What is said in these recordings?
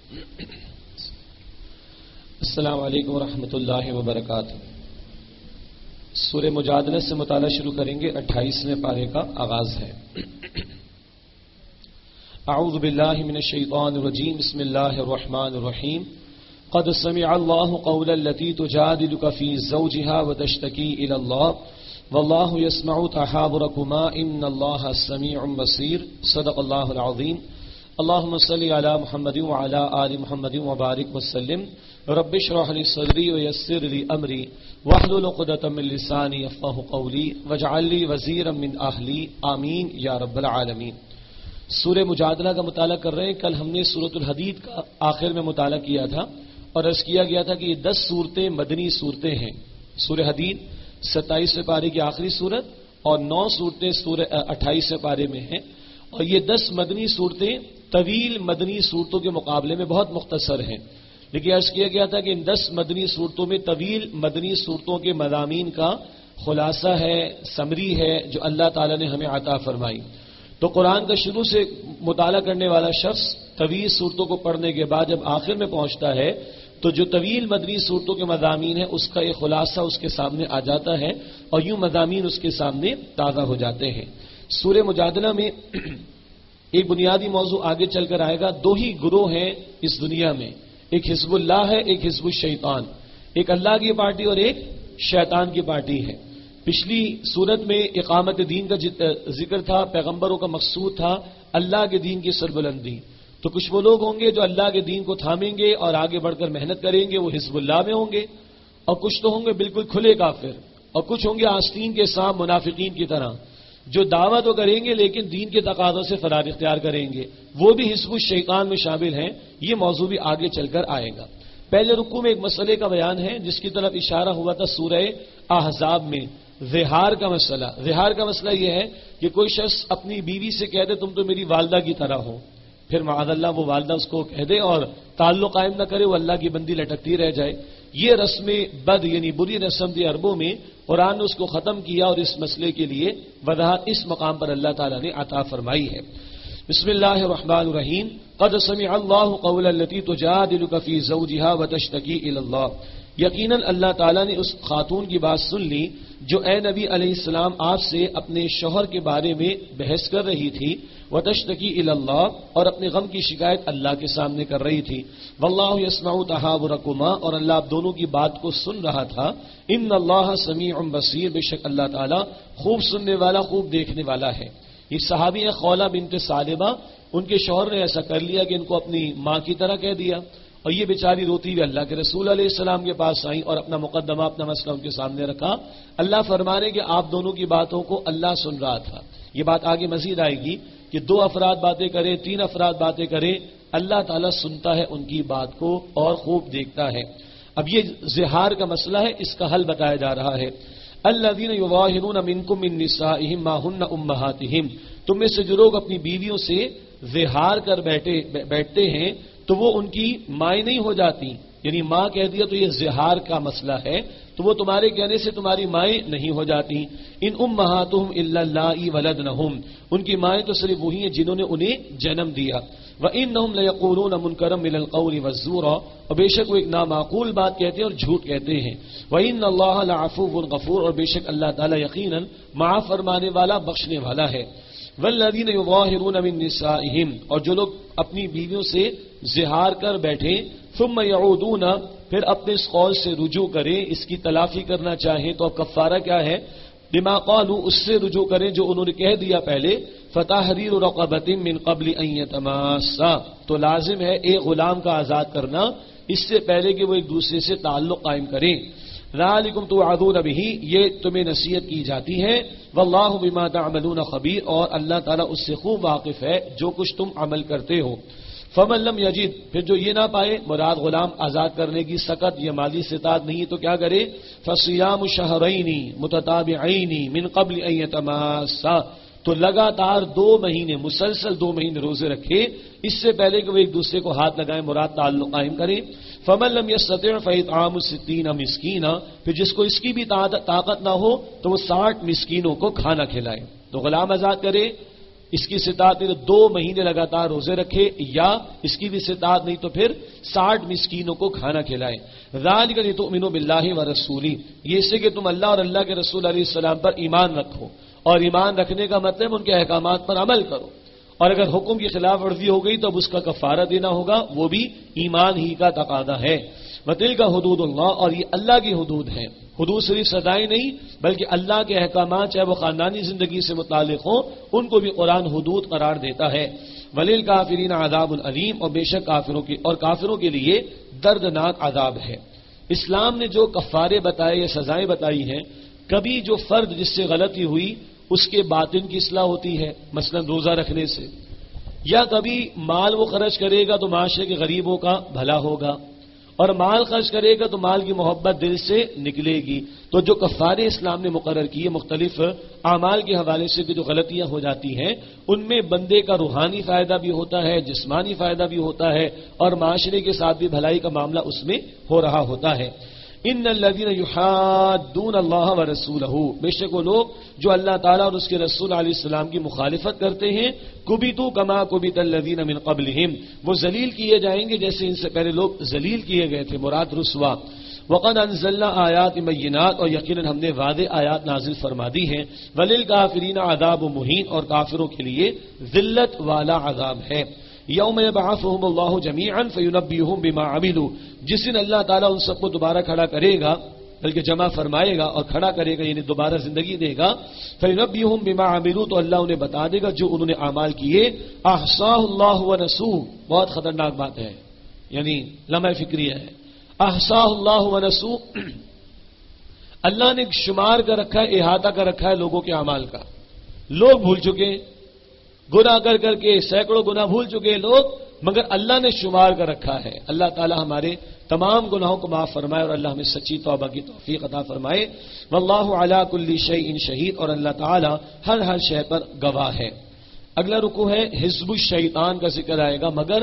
السلام علیکم ورحمۃ اللہ وبرکاتہ۔ سورہ مجادلہ سے مطالعہ شروع کریں گے۔ 28ویں پارے کا آغاز ہے۔ اعوذ باللہ من الشیطان الرجیم، بسم اللہ الرحمن الرحیم۔ قد سمع اللہ قول التي تجادلك في زوجها وتشتكي الى الله والله يسمع تحاوركما ان الله سميع بصير۔ صدق اللہ العظیم۔ اللهم صل على محمد وعلى آل محمد وبارك وسلم۔ رب اشرح لي صدري ويسر لي امري واحلل عقدة من لساني يفقهوا قولي واجعل لي وزيرا من اهلي آمین یا رب العالمین۔ سورہ مجادلہ کا مطالعہ کر رہے ہیں۔ کل ہم نے سورۃ الحدید کا آخر میں مطالعہ کیا تھا اور عرض کیا گیا تھا کہ یہ 10 صورتیں مدنی صورتیں ہیں۔ سورہ حدید 27ویں پارے کی آخری صورت اور 9 صورتیں سورہ 28ویں پارے میں ہیں، اور یہ 10 مدنی صورتیں طویل مدنی صورتوں کے مقابلے میں بہت مختصر ہیں، لیکن عرض کیا گیا تھا کہ ان 10 مدنی صورتوں میں طویل مدنی صورتوں کے مضامین کا خلاصہ ہے، سمری ہے جو اللہ تعالیٰ نے ہمیں عطا فرمائی۔ تو قرآن کا شروع سے مطالعہ کرنے والا شخص طویل صورتوں کو پڑھنے کے بعد جب آخر میں پہنچتا ہے تو جو طویل مدنی صورتوں کے مضامین ہیں اس کا ایک خلاصہ اس کے سامنے آ جاتا ہے، اور یوں مضامین اس کے سامنے تازہ ہو جاتے ہیں۔ سورہ مجادلہ میں ایک بنیادی موضوع آگے چل کر آئے گا۔ 2 ہی گروہ ہیں اس دنیا میں، ایک حزب اللہ ہے، ایک حزب الشیطان۔ ایک اللہ کی پارٹی اور ایک شیطان کی پارٹی ہے۔ پچھلی صورت میں اقامت دین کا ذکر تھا، پیغمبروں کا مقصود تھا اللہ کے دین کی سربلندی۔ تو کچھ وہ لوگ ہوں گے جو اللہ کے دین کو تھامیں گے اور آگے بڑھ کر محنت کریں گے، وہ حزب اللہ میں ہوں گے، اور کچھ تو ہوں گے بالکل کھلے کافر، اور کچھ ہوں گے آستین کے سام منافقین کی طرح جو دعویٰ تو کریں گے لیکن دین کے تقاضوں سے فرار اختیار کریں گے، وہ بھی حزب الشیطان میں شامل ہیں۔ یہ موضوع بھی آگے چل کر آئے گا۔ پہلے رکوع میں ایک مسئلے کا بیان ہے جس کی طرف اشارہ ہوا تھا سورہ احزاب میں، زہار کا مسئلہ۔ زہار کا مسئلہ یہ ہے کہ کوئی شخص اپنی بیوی سے کہہ دے تم تو میری والدہ کی طرح ہو، پھر معاذ اللہ وہ والدہ اس کو کہہ دے اور تعلق قائم نہ کرے، وہ اللہ کی بندی لٹکتی رہ جائے۔ یہ رسم بد یعنی بری رسم تھی عربوں میں، قرآن نے اس کو ختم کیا اور اس مسئلے کے لیے وضاحت اس مقام پر اللہ تعالیٰ نے عطا فرمائی ہے۔ بسم اللہ الرحمن الرحیم۔ قد سمع اللہ قول التي تجادلك في زوجها وتشتكي الى الله۔ یقیناً اللہ تعالیٰ نے اس خاتون کی بات سن لی جو اے نبی علیہ السلام آپ سے اپنے شوہر کے بارے میں بحث کر رہی تھی، وتشتکی الی اللہ، اور اپنے غم کی شکایت اللہ کے سامنے کر رہی تھی۔ واللہ یسمع تحاورکما، اور اللہ آپ دونوں کی بات کو سن رہا تھا۔ ان اللہ سمیع بصیر، بے شک اللہ تعالیٰ خوب سننے والا خوب دیکھنے والا ہے۔ یہ صحابی ہے خولہ بنت ثعلبہ، ان کے شوہر نے ایسا کر لیا کہ ان کو اپنی ماں کی طرح کہہ دیا، اور یہ بیچاری روتی ہوئی اللہ کے رسول علیہ السلام کے پاس آئیں اور اپنا مقدمہ اپنا مسئلہ ان کے سامنے رکھا۔ اللہ فرمانے کہ آپ دونوں کی باتوں کو اللہ سن رہا تھا۔ یہ بات آگے مزید آئے گی کہ 2 افراد باتیں کریں، 3 افراد باتیں کریں، اللہ تعالیٰ سنتا ہے ان کی بات کو اور خوب دیکھتا ہے۔ اب یہ زہار کا مسئلہ ہے، اس کا حل بتایا جا رہا ہے۔ الذین یظاہرون منکم من نسائہم ما ہن امہاتہم، تم میں سے جو لوگ اپنی بیویوں سے زہار کر بیٹھتے ہیں تو وہ ان کی مائیں نہیں ہو جاتی، یعنی ماں کہہ دیا تو یہ زہار کا مسئلہ ہے، تو وہ تمہارے کہنے سے تمہاری مائیں نہیں ہو جاتی۔ ان امہاتہم الا اللائی ولدنہم، ان کی مائیں تو صرف وہی ہیں جنہوں نے انہیں جنم دیا۔ وانہم لیقولون منکرا من القول والزورا، اور بے شک وہ ایک نامعقول بات کہتے ہیں اور جھوٹ کہتے ہیں۔ وان اللہ لعفو غفور، اور بے شک اللہ تعالی یقیناً معاف فرمانے والا بخشنے والا ہے۔ والذین یظاہرون من نسائہم، اور جو لوگ اپنی بیویوں سے زہار کر بیٹھے، ثم یعودون، پھر اپنے اس قول سے رجوع کریں، اس کی تلافی کرنا چاہیں تو اب کفارہ کیا ہے؟ بما قالوا، اس سے رجوع کریں جو انہوں نے کہہ دیا پہلے، فتحریر رقبۃ من قبل ان یتماسا، تو لازم ہے ایک غلام کا آزاد کرنا اس سے پہلے کہ وہ ایک دوسرے سے تعلق قائم کریں۔ ذالکم توعظون بہ، یہ تمہیں نصیحت کی جاتی ہے۔ واللہ بما تعملون خبیر، اور اللہ تعالیٰ اس سے خوب واقف ہے جو کچھ تم عمل کرتے ہو۔ فمن لم یجد، پھر جو یہ نہ پائے، مراد غلام آزاد کرنے کی سخت یا مالی استطاعت نہیں تو کیا کرے؟ فصیام شہرین متتابعین من قبل ان یتماسا، تو لگاتار 2 مہینے مسلسل 2 مہینے روزے رکھے اس سے پہلے کہ وہ ایک دوسرے کو ہاتھ لگائیں، مراد تعلق قائم کریں۔ فمن لم یستطع فاطعام 60 مسکینا، پھر جس کو اس کی بھی طاقت نہ ہو تو وہ 60 مسکینوں کو کھانا کھلائے۔ تو غلام آزاد کرے، اس کی استطاعت نہیں تو 2 مہینے لگاتار روزے رکھے، یا اس کی بھی استطاعت نہیں تو پھر 60 مسکینوں کو کھانا کھلائے۔ ذالک لتؤمنوا باللہ ورسولہ، یہ اس سے کہ تم اللہ اور اللہ کے رسول علیہ السلام پر ایمان رکھو، اور ایمان رکھنے کا مطلب ان کے احکامات پر عمل کرو، اور اگر حکم کی خلاف ورزی ہو گئی تو اب اس کا کفارہ دینا ہوگا، وہ بھی ایمان ہی کا تقاضا ہے۔ وتلک حدود اللہ، اور یہ اللہ کی حدود ہیں۔ حدود صرف سزائیں نہیں بلکہ اللہ کے احکامات، چاہے وہ خاندانی زندگی سے متعلق ہوں، ان کو بھی قرآن حدود قرار دیتا ہے۔ وللکافرین عذاب علیم، اور بے شک کافروں کے لیے دردناک عذاب ہے۔ اسلام نے جو کفارے بتائے یا سزائیں بتائی ہیں، کبھی جو فرد جس سے غلطی ہوئی اس کے باطن کی اصلاح ہوتی ہے، مثلا روزہ رکھنے سے، یا کبھی مال وہ خرچ کرے گا تو معاشرے کے غریبوں کا بھلا ہوگا، اور مال خرچ کرے گا تو مال کی محبت دل سے نکلے گی۔ تو جو کفارے اسلام نے مقرر کیے مختلف اعمال کے حوالے سے جو غلطیاں ہو جاتی ہیں، ان میں بندے کا روحانی فائدہ بھی ہوتا ہے، جسمانی فائدہ بھی ہوتا ہے، اور معاشرے کے ساتھ بھی بھلائی کا معاملہ اس میں ہو رہا ہوتا ہے۔ ان الذين يحادون الله ورسوله، بے شک وہ لوگ جو اللہ تعالیٰ اور اس کے رسول علیہ السلام کی مخالفت کرتے ہیں، کبتوا کما کبت الذين من قبلهم، وہ ذلیل کیے جائیں گے جیسے ان سے پہلے لوگ ذلیل کیے گئے تھے، مراد رسوا۔ وقد انزلنا آیات بینات، اور یقیناً ہم نے واضح آیات نازل فرما دی ہیں۔ وللکافرین عذاب مہین، اور کافروں کے لیے ذلت والا عذاب ہے۔ یوم یبعثهم اللہ جمیعا فینبئهم بما عملوا، جس دن اللہ تعالیٰ ان سب کو دوبارہ کھڑا کرے گا، بلکہ جمع فرمائے گا اور کھڑا کرے گا، یعنی دوبارہ زندگی دے گا۔ فینبئهم بما عملوا، تو اللہ انہیں بتا دے گا جو انہوں نے اعمال کیے۔ احصاہ اللہ ونسوہ، بہت خطرناک بات ہے، یعنی لمحہ فکریہ ہے۔ احصاہ اللہ ونسوہ، اللہ نے شمار کر رکھا ہے، احاطہ کر رکھا ہے لوگوں کے اعمال کا۔ لوگ بھول چکے، گناہ کر کر کے سینکڑوں گناہ بھول چکے لوگ، مگر اللہ نے شمار کر رکھا ہے۔ اللہ تعالی ہمارے تمام گناہوں کو معاف فرمائے، اور اللہ ہمیں سچی توبہ کی توفیق عطا فرمائے۔ واللہ علی کل شیء شہید، اور اللہ تعالی ہر شے پر گواہ ہے۔ اگلا رکوع ہے حزب الشیطان کا ذکر آئے گا، مگر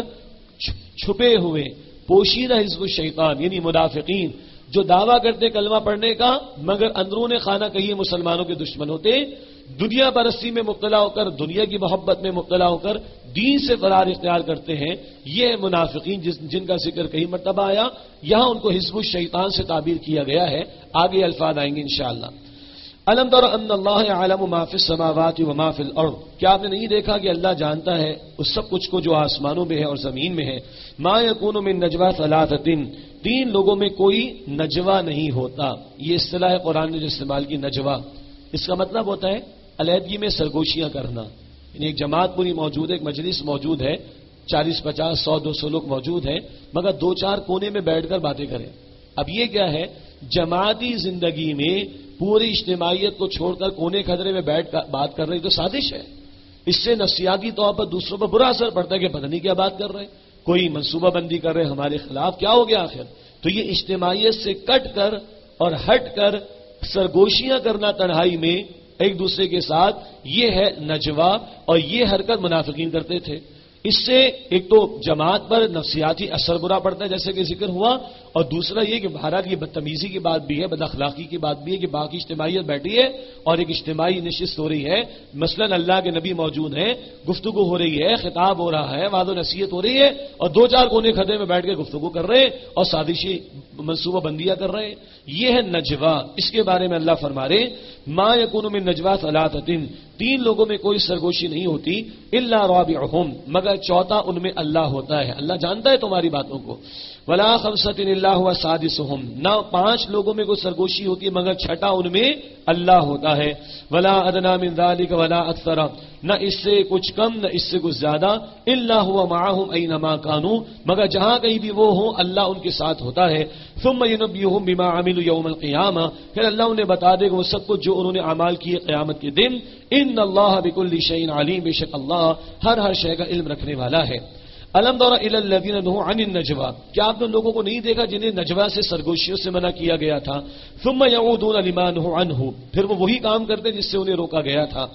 چھپے ہوئے پوشیدہ حزب الشیطان، یعنی منافقین جو دعویٰ کرتے کلمہ پڑھنے کا مگر اندرون خانہ کہیں مسلمانوں کے دشمن ہوتے، دنیا پرستی میں مبتلا ہو کر، دنیا کی محبت میں مبتلا ہو کر دین سے فرار اختیار کرتے ہیں۔ یہ منافقین جن کا ذکر کئی مرتبہ آیا، یہاں ان کو حزب الشیطان سے تعبیر کیا گیا ہے۔ آگے الفاظ آئیں گے انشاءاللہ۔ الم تر ان اللہ یعلم ما فی السماوات وما فی الارض، کیا آپ نے نہیں دیکھا کہ اللہ جانتا ہے اس سب کچھ کو جو آسمانوں میں ہے اور زمین میں ہے۔ ما یکون من نجوی ثلاثۃ، 3 لوگوں میں کوئی نجوا نہیں ہوتا۔ یہ اصطلاح قرآن نے جو استعمال کی نجوا، اس کا مطلب ہوتا ہے علیحدگی میں سرگوشیاں کرنا، یعنی ایک جماعت پوری موجود ہے، ایک مجلس موجود ہے، 40 50 100 200 لوگ موجود ہیں، مگر 2-4 کونے میں بیٹھ کر باتیں کریں۔ اب یہ کیا ہے؟ جماعتی زندگی میں پوری اجتماعیت کو چھوڑ کر کونے کھدرے میں بیٹھ کر بات کر رہے، تو سازش ہے۔ اس سے نفسیاتی طور پر دوسروں پر برا اثر پڑتا ہے کہ پتہ نہیں کیا بات کر رہے ہیں، کوئی منصوبہ بندی کر رہے ہیں ہمارے خلاف، کیا ہو گیا آخر؟ تو یہ اجتماعیت سے کٹ کر اور ہٹ کر سرگوشیاں کرنا تنہائی میں ایک دوسرے کے ساتھ، یہ ہے نجوا، اور یہ حرکت منافقین کرتے تھے۔ اس سے ایک تو جماعت پر نفسیاتی اثر برا پڑتا ہے جیسے کہ ذکر ہوا، اور دوسرا یہ کہ بہرحال یہ بدتمیزی کی بات بھی ہے، بد اخلاقی کی بات بھی ہے کہ باقی اجتماعیت بیٹھی ہے اور ایک اجتماعی نشست ہو رہی ہے، مثلا اللہ کے نبی موجود ہیں، گفتگو ہو رہی ہے، خطاب ہو رہا ہے، وعظ و نصیحت ہو رہی ہے، اور 2-4 کونے کھدے میں بیٹھ کے گفتگو کر رہے ہیں اور سازشی منصوبہ بندیاں کر رہے ہیں۔ یہ ہے نجوا۔ اس کے بارے میں اللہ فرما رہے ما یکون من نجوا ثلاثۃ، 3 لوگوں میں کوئی سرگوشی نہیں ہوتی، الا رابعہم، مگر چوتھا ان میں اللہ ہوتا ہے، اللہ جانتا ہے تمہاری باتوں کو۔ ولا خمسۃ الا هو سادسہم، نہ 5 لوگوں میں کوئی سرگوشی ہوتی ہے مگر چھٹا ان میں اللہ ہوتا ہے۔ ولا ادنی من ذلک ولا اکثر، نہ اس سے کچھ کم نہ اس سے کچھ زیادہ، الا هو معهم اینما كانوا، مگر جہاں کہیں بھی وہ ہوں اللہ ان کے ساتھ ہوتا ہے۔ ثم ينبئهم بما عملوا يوم القیامہ، پھر اللہ انہیں بتا دے گا وہ سب کچھ جو انہوں نے اعمال کیے قیامت کے دن۔ ان اللہ بكل شیء علیم، بے شک اللہ ہر شے کا علم رکھنے والا ہے۔ الم تر الی الذین نہوا عن النجوى، کیا آپ نے لوگوں کو نہیں دیکھا جنہیں نجوا سے سرگوشیوں سے منع کیا گیا تھا؟ ثم یعودون لما نہوا عنہ، پھر وہ وہی کام کرتے جس سے انہیں روکا گیا تھا۔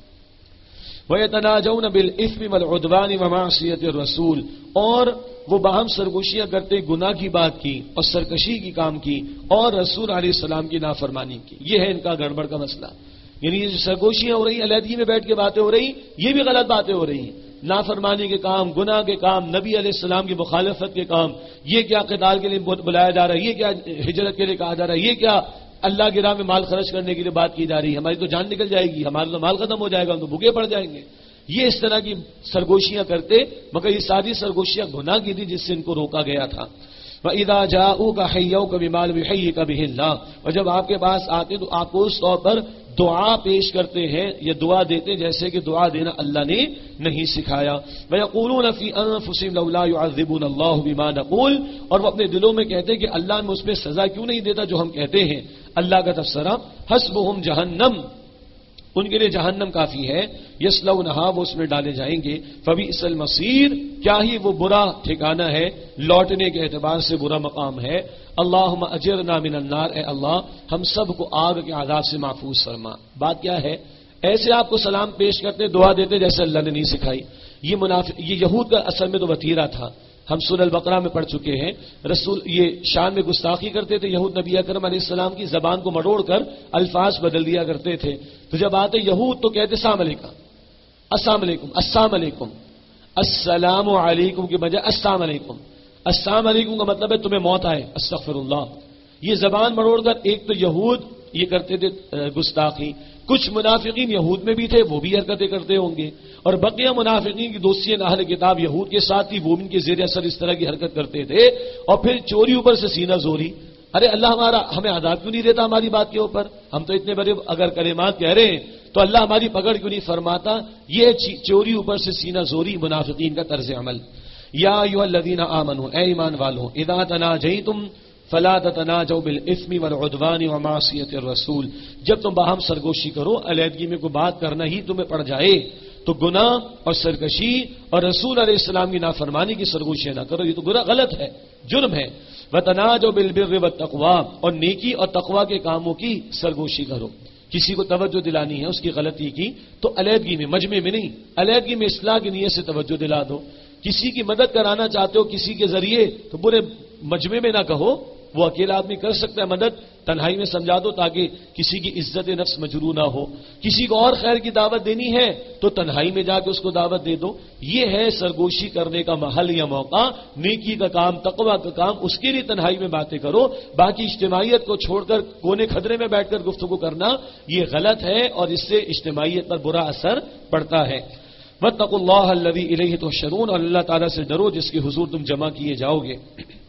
وَيَتَنَاجَوْنَ بِالْإِثْمِ وَالْعُدْوَانِ وَمَعْصِيَتِ الرَّسُولِ، اور وہ باہم سرگوشیاں کرتے گناہ کی بات کی اور سرکشی کی کام کی اور رسول علیہ السلام کی نافرمانی کی۔ یہ ہے ان کا گڑبڑ کا مسئلہ، یعنی یہ جو سرگوشیاں ہو رہی ہیں، علیحدگی میں بیٹھ کے باتیں ہو رہی ہیں، یہ بھی غلط باتیں ہو رہی ہیں، نافرمانی کے کام، گناہ کے کام، نبی علیہ السلام کی مخالفت کے کام، یہ کیا قتال کے لیے بلایا جا رہا ہے، یہ کیا ہجرت کے لیے کہا جا رہا ہے، یہ کیا اللہ کی راہ میں مال خرچ کرنے کے لیے بات کی جا رہی ہے، ہماری تو جان نکل جائے گی، ہمارا تو مال ختم ہو جائے گا، ہم تو بھوکے پڑ جائیں گے. یہ اس طرح کی سرگوشیاں کرتے، مگر یہ ساری سرگوشیاں گناہ کی تھی جس سے ان کو روکا گیا تھا. وَإِذَا جَاءُوكَ حَيَّوْكَ بِمَا لَمْ يُحَيِّكَ بِهِ اللَّهُ، اور جب آپ کے پاس آتے تو آپ کو اس طور پر دعا پیش کرتے ہیں یا دعا دیتے جیسے کہ دعا دینا اللہ نے نہیں سکھایا. وَيَقُولُونَ فِي أَنفُسِهِمْ لَوْلَا يُعَذِّبُنَا اللَّهُ بِمَا نَقُولُ، اور وہ اپنے دلوں میں کہتے ہیں کہ اللہ ہمیں اس میں سزا کیوں نہیں دیتا جو ہم کہتے ہیں. اللہ کا تفسیرہ حسبهم جہنم، ان کے لیے جہنم کافی ہے، یصلونھا، وہ اس میں ڈالے جائیں گے، فبئس المصیر، کیا ہی وہ برا ٹھکانہ ہے، لوٹنے کے اعتبار سے برا مقام ہے. اللہم اجرنا من النار، اے اللہ ہم سب کو آگ کے عذاب سے محفوظ فرما. بات کیا ہے، ایسے آپ کو سلام پیش کرتے دعا دیتے جیسے اللہ نے نہیں سکھائی. یہ یہود کا اصل میں تو وتیرہ تھا، ہم سورہ البقرہ میں پڑھ چکے ہیں. رسول یہ شان میں گستاخی کرتے تھے یہود، نبی اکرم علیہ السلام کی زبان کو مروڑ کر الفاظ بدل دیا کرتے تھے. تو جب آتے یہود تو کہتے السلام علیکم، السلام علیکم، السلام علیکم، السلام علیکم کے بجائے السلام علیکم. السلام علیکم کا مطلب ہے تمہیں موت آئے، استغفر اللہ. یہ زبان مروڑ کر ایک تو یہود یہ کرتے تھے گستاخی، کچھ منافقین یہود میں بھی تھے وہ بھی حرکتیں کرتے ہوں گے، اور بقیہ منافقین کی دوستی اہل کتاب یہود کے ساتھ تھی، وہ ان کے زیر اثر اس طرح کی حرکت کرتے تھے. اور پھر چوری اوپر سے سینہ زوری، ارے اللہ ہمیں عذاب کیوں نہیں دیتا ہماری بات کے اوپر، ہم تو اتنے بڑے اگر کلمات کہہ رہے ہیں تو اللہ ہماری پکڑ کیوں نہیں فرماتا. یہ چوری اوپر سے سینہ زوری منافقین کا طرز عمل. یا ایھا الذین آمنوا، اے ایمان والو، اذا تناجیتم فلا تتناجوا بالاثم والعدوان ومعصیۃ الرسول، جب تم باہم سرگوشی کرو، علیحدگی میں کوئی بات کرنا ہی تمہیں پڑ جائے تو گناہ اور سرکشی اور رسول علیہ السلام کی نافرمانی کی سرگوشیاں نہ کرو، یہ تو گناہ غلط ہے، جرم ہے. وتناجوا بالبر والتقوى، اور نیکی اور تقوی کے کاموں کی سرگوشی کرو. کسی کو توجہ دلانی ہے اس کی غلطی کی تو علیحدگی میں، مجمع میں نہیں، علیحدگی میں اصلاح کی نیت سے توجہ دلا دو. کسی کی مدد کرانا چاہتے ہو کسی کے ذریعے تو پورے مجمع میں نہ کہو، وہ اکیلا آدمی کر سکتا ہے مدد، تنہائی میں سمجھا دو تاکہ کسی کی عزت نفس مجروح نہ ہو. کسی کو اور خیر کی دعوت دینی ہے تو تنہائی میں جا کے اس کو دعوت دے دو. یہ ہے سرگوشی کرنے کا محل یا موقع. نیکی کا کام، تقوی کا کام، اس کے لیے تنہائی میں باتیں کرو. باقی اجتماعیت کو چھوڑ کر کونے کھدرے میں بیٹھ کر گفتگو کرنا یہ غلط ہے اور اس سے اجتماعیت پر برا اثر پڑتا ہے. واتقوا اللہ الذی الیہ تحشرون، اور اللہ تعالیٰ سے ڈرو جس کے حضور تم جمع کیے جاؤ گے.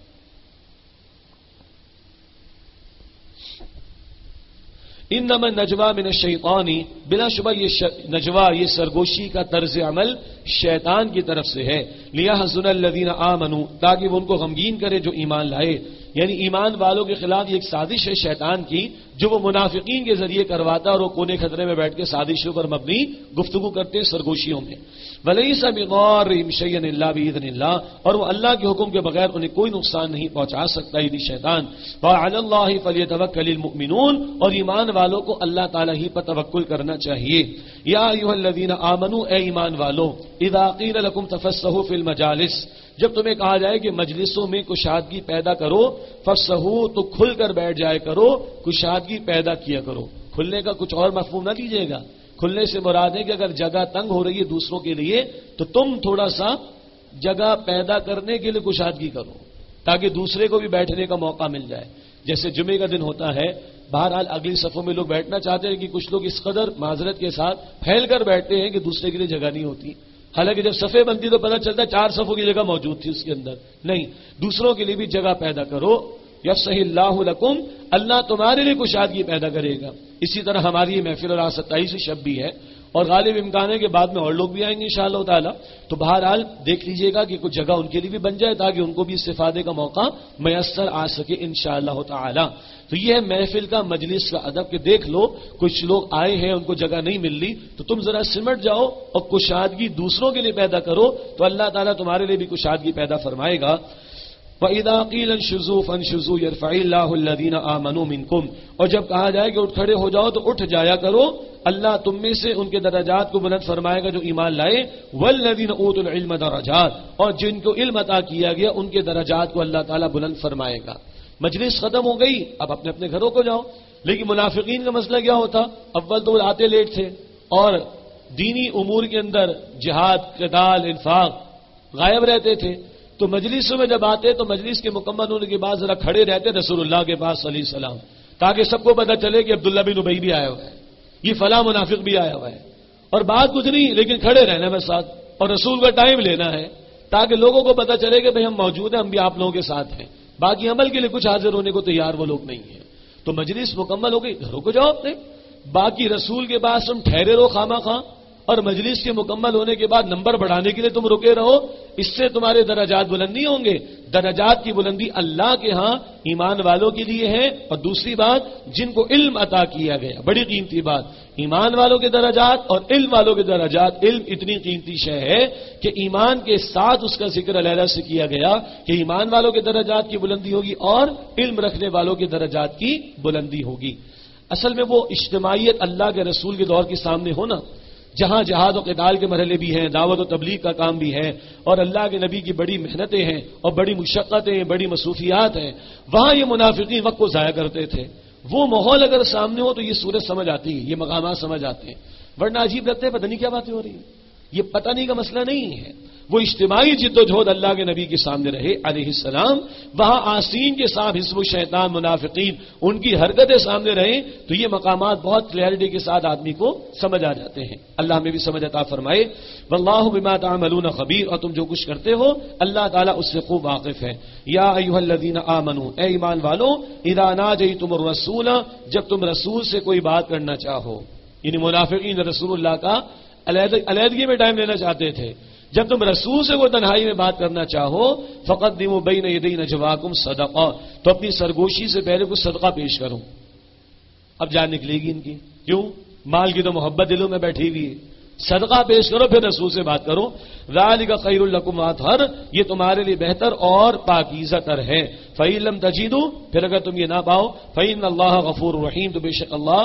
انما النجوى من الشیطان، بلا شبہ یہ نجوہ، یہ سرگوشی کا طرز عمل شیطان کی طرف سے ہے. لیحزن الذین آمنوا، تاکہ وہ ان کو غمگین کرے جو ایمان لائے. یعنی ایمان والوں کے خلاف یہ ایک سازش ہے شیطان کی جو وہ منافقین کے ذریعے کرواتا اور وہ کونے خطرے میں بیٹھ کے سازشوں پر مبنی گفتگو کرتے ہیں سرگوشیوں میں. ولیس بضارهم شیئا الا باذن اللہ، اور وہ اللہ کے حکم کے بغیر انہیں کوئی نقصان نہیں پہنچا سکتا یہ شیطان. وعلی اللہ فلیتوکل المؤمنون، اور ایمان والوں کو اللہ تعالی ہی پر توکل کرنا چاہیے. یا ایھا الذین آمنوا، اے ایمان والو، اذا قیل لکم تفسحوا فی المجالس، جب تمہیں کہا جائے کہ مجلسوں میں کشادگی پیدا کرو، ففسحوا، تو کھل کر بیٹھ جائے کرو، کشادگی پیدا کیا کرو. کھلنے کا کچھ اور مفہوم نہ لیجیے گا. کھلنے سے مراد ہے کہ اگر جگہ تنگ ہو رہی ہے دوسروں کے لیے تو تم تھوڑا سا جگہ پیدا کرنے کے لیے کشادگی کرو تاکہ دوسرے کو بھی بیٹھنے کا موقع مل جائے. جیسے جمعے کا دن ہوتا ہے، بہرحال اگلی صفوں میں لوگ بیٹھنا چاہتے ہیں کہ کچھ لوگ اس قدر معذرت کے ساتھ پھیل کر بیٹھتے ہیں کہ دوسرے کے لیے جگہ نہیں ہوتی. حالانکہ جب صفیں بنتی تو پتہ چلتا ہے 4 صفوں کی جگہ موجود تھی اس کے اندر. نہیں، دوسروں کے لیے بھی جگہ پیدا کرو. یفسح اللہ لکم، اللہ تمہارے لیے کشادگی پیدا کرے گا. اسی طرح ہماری یہ محفل اور 27 شب بھی ہے اور غالب امکان ہے کہ بعد میں اور لوگ بھی آئیں گے انشاءاللہ تعالی. تو بہرحال دیکھ لیجئے گا کہ کچھ جگہ ان کے لیے بھی بن جائے تاکہ ان کو بھی استفادے کا موقع میسر آ سکے انشاءاللہ تعالی. تو یہ ہے محفل کا، مجلس کا ادب کہ دیکھ لو کچھ لوگ آئے ہیں ان کو جگہ نہیں مل رہی تو تم ذرا سمٹ جاؤ اور کشادگی دوسروں کے لیے پیدا کرو تو اللہ تعالیٰ تمہارے لیے بھی کشادگی پیدا فرمائے گا. وَإِذَا قِيلَ انشُزُوا فَانشُزُوا يَرْفَعِ اللَّهُ الَّذِينَ آمَنُوا مِنكُمْ، اور جب کہا جائے کہ اٹھ کھڑے ہو جاؤ تو اٹھ جایا کرو، اللہ تم میں سے ان کے درجات کو بلند فرمائے گا جو ایمان لائے. وَالَّذِينَ أُوتُوا الْعِلْمَ دَرَجَاتٍ، اور جن کو علم عطا کیا گیا ان کے درجات کو اللہ تعالیٰ بلند فرمائے گا. مجلس ختم ہو گئی، اب اپنے اپنے گھروں کو جاؤ. لیکن منافقین کا مسئلہ کیا ہوتا؟ اول تو وہ آتے لیٹ تھے اور دینی امور کے اندر جہاد، قتال، انفاق غائب رہتے تھے. تو مجلسوں میں جب آتے تو مجلس کے مکمل ہونے کے بعد ذرا کھڑے رہتے رسول اللہ کے پاس علیہ السلام، تاکہ سب کو پتہ چلے کہ عبداللہ بن ابی بھی آیا ہوا ہے، یہ فلاں منافق بھی آیا ہوا ہے. اور بات کچھ نہیں لیکن کھڑے رہنا ہے ساتھ، اور رسول کا ٹائم لینا ہے تاکہ لوگوں کو پتہ چلے کہ بھئی ہم موجود ہیں، ہم بھی آپ لوگوں کے ساتھ ہیں. باقی عمل کے لیے کچھ حاضر ہونے کو تیار وہ لوگ نہیں ہیں. تو مجلس مکمل ہو گئی، گھروں کو جاؤ اپنے. باقی رسول کے پاس تم ٹھہرے رہو خامہ خواہ، اور مجلس کے مکمل ہونے کے بعد نمبر بڑھانے کے لیے تم رکے رہو. اس سے تمہارے درجات بلند نہیں ہوں گے. درجات کی بلندی اللہ کے ہاں ایمان والوں کے لیے ہے. اور دوسری بات، جن کو علم عطا کیا گیا، بڑی قیمتی بات، ایمان والوں کے درجات اور علم والوں کے درجات. علم اتنی قیمتی شے ہے کہ ایمان کے ساتھ اس کا ذکر علیحدہ سے کیا گیا کہ ایمان والوں کے درجات کی بلندی ہوگی اور علم رکھنے والوں کے درجات کی بلندی ہوگی. اصل میں وہ اجتماعیت اللہ کے رسول کے دور کے سامنے ہونا، جہاں جہاد و قتال کے مرحلے بھی ہیں، دعوت و تبلیغ کا کام بھی ہے، اور اللہ کے نبی کی بڑی محنتیں ہیں اور بڑی مشقتیں ہیں، بڑی مصروفیات ہیں، وہاں یہ منافقین وقت کو ضائع کرتے تھے. وہ ماحول اگر سامنے ہو تو یہ صورت سمجھ آتی ہے، یہ مقامات سمجھ آتے ہیں. ورنہ عجیب لگتا ہے، پتہ نہیں کیا باتیں ہو رہی ہیں. یہ پتہ نہیں کا مسئلہ نہیں ہے. وہ اجتماعی جد و جہد اللہ کے نبی کے سامنے رہے علیہ السلام. وہاں آسین کے ساتھ حزب الشیطان منافقین ان کی حرکتیں سامنے رہیں تو یہ مقامات بہت کلیئرٹی کے ساتھ آدمی کو سمجھ آ جاتے ہیں. اللہ ہمیں بھی سمجھ عطا فرمائے. واللہ بما تعملون خبیر، اور تم جو کچھ کرتے ہو اللہ تعالیٰ اس سے خوب واقف ہے. یا ایھا الذین آمنوا، اے ایمان والو، اذا ناجیتم الرسول، جب تم رسول سے کوئی بات کرنا چاہو. یعنی منافقین رسول اللہ کا علیحدگی میں ٹائم لینا چاہتے تھے. جب تم رسول سے وہ تنہائی میں بات کرنا چاہو، فقدموا بین یدی نجواکم صدقہ، تو اپنی سرگوشی سے پہلے کچھ صدقہ پیش کرو. اب جان نکلے گی ان کی، کیوں؟ مال کی تو محبت دلوں میں بیٹھی ہوئی ہے. صدقہ پیش کرو پھر رسول سے بات کرو. ذالک خیر لکم واطہر، یہ تمہارے لیے بہتر اور پاکیزہ تر ہے. فإن لم تجدوا، پھر اگر تم یہ نہ پاؤ، فإن اللہ غفور رحیم، تو بے شک اللہ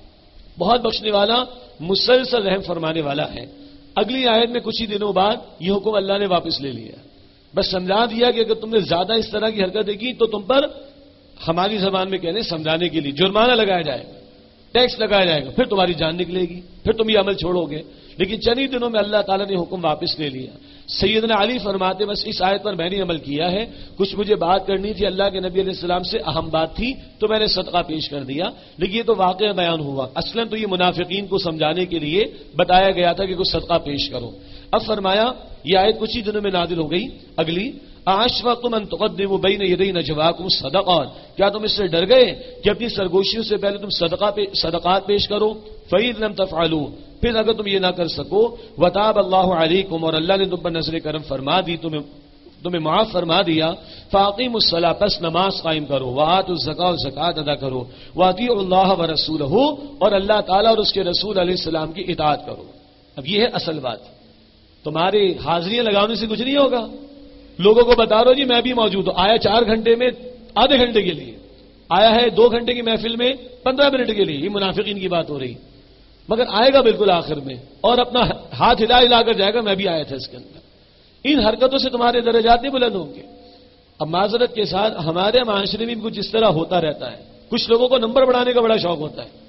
بہت بخشنے والا، مسلسل رحم فرمانے والا ہے. اگلی آیت میں کچھ ہی دنوں بعد یہ حکم اللہ نے واپس لے لیا. بس سمجھا دیا کہ اگر تم نے زیادہ اس طرح کی حرکتیں کی تو تم پر، ہماری زبان میں کہنے سمجھانے کے لیے، جرمانہ لگایا جائے گا، ٹیکس لگایا جائے گا، پھر تمہاری جان نکلے گی، پھر تم یہ عمل چھوڑو گے. لیکن چند ہی دنوں میں اللہ تعالیٰ نے حکم واپس لے لیا. سیدنا علی فرماتے بس اس آیت پر میں نے عمل کیا ہے، کچھ مجھے بات کرنی تھی اللہ کے نبی علیہ السلام سے، اہم بات تھی تو میں نے صدقہ پیش کر دیا. لیکن یہ تو واقعہ بیان ہوا، اصلاً تو یہ منافقین کو سمجھانے کے لیے بتایا گیا تھا کہ کچھ صدقہ پیش کرو. اب فرمایا یہ آیت کچھ ہی دنوں میں نازل ہو گئی. اگلی، اشفقتم ان تقدموا بین یدی نجواکم صدقات، کیا تم اس سے ڈر گئے کہ اپنی سرگوشیوں سے پہلے تم صدقات پیش کرو؟ فإذ لم تفعلوا، پھر اگر تم یہ نہ کر سکو، وتاب اللہ علیکم، اور اللہ نے تم پر نظر کرم فرما دی، تمہیں معاف فرما دیا. فاقیموا الصلاۃ، پس نماز قائم کرو. وآتوا الزکاۃ، اور زکات ادا کرو. واطیعوا اللہ ورسولہ، اور اللہ تعالیٰ اور اس کے رسول علیہ السلام کی اطاعت کرو. اب یہ ہے اصل بات. تمہارے حاضریاں لگانے سے کچھ نہیں ہوگا. لوگوں کو بتا رہو جی میں بھی موجود ہوں. آیا 4 گھنٹے میں آدھے گھنٹے کے لیے، آیا ہے 2 گھنٹے کی محفل میں 15 منٹ کے لیے. یہ منافقین کی بات ہو رہی، مگر آئے گا بالکل آخر میں اور اپنا ہاتھ ہلا کر جائے گا میں بھی آیا تھا اس کے اندر. ان حرکتوں سے تمہارے درجات نہیں بلند ہوں گے. اب معذرت کے ساتھ ہمارے معاشرے میں بھی کچھ اس طرح ہوتا رہتا ہے. کچھ لوگوں کو نمبر بڑھانے کا بڑا شوق ہوتا ہے.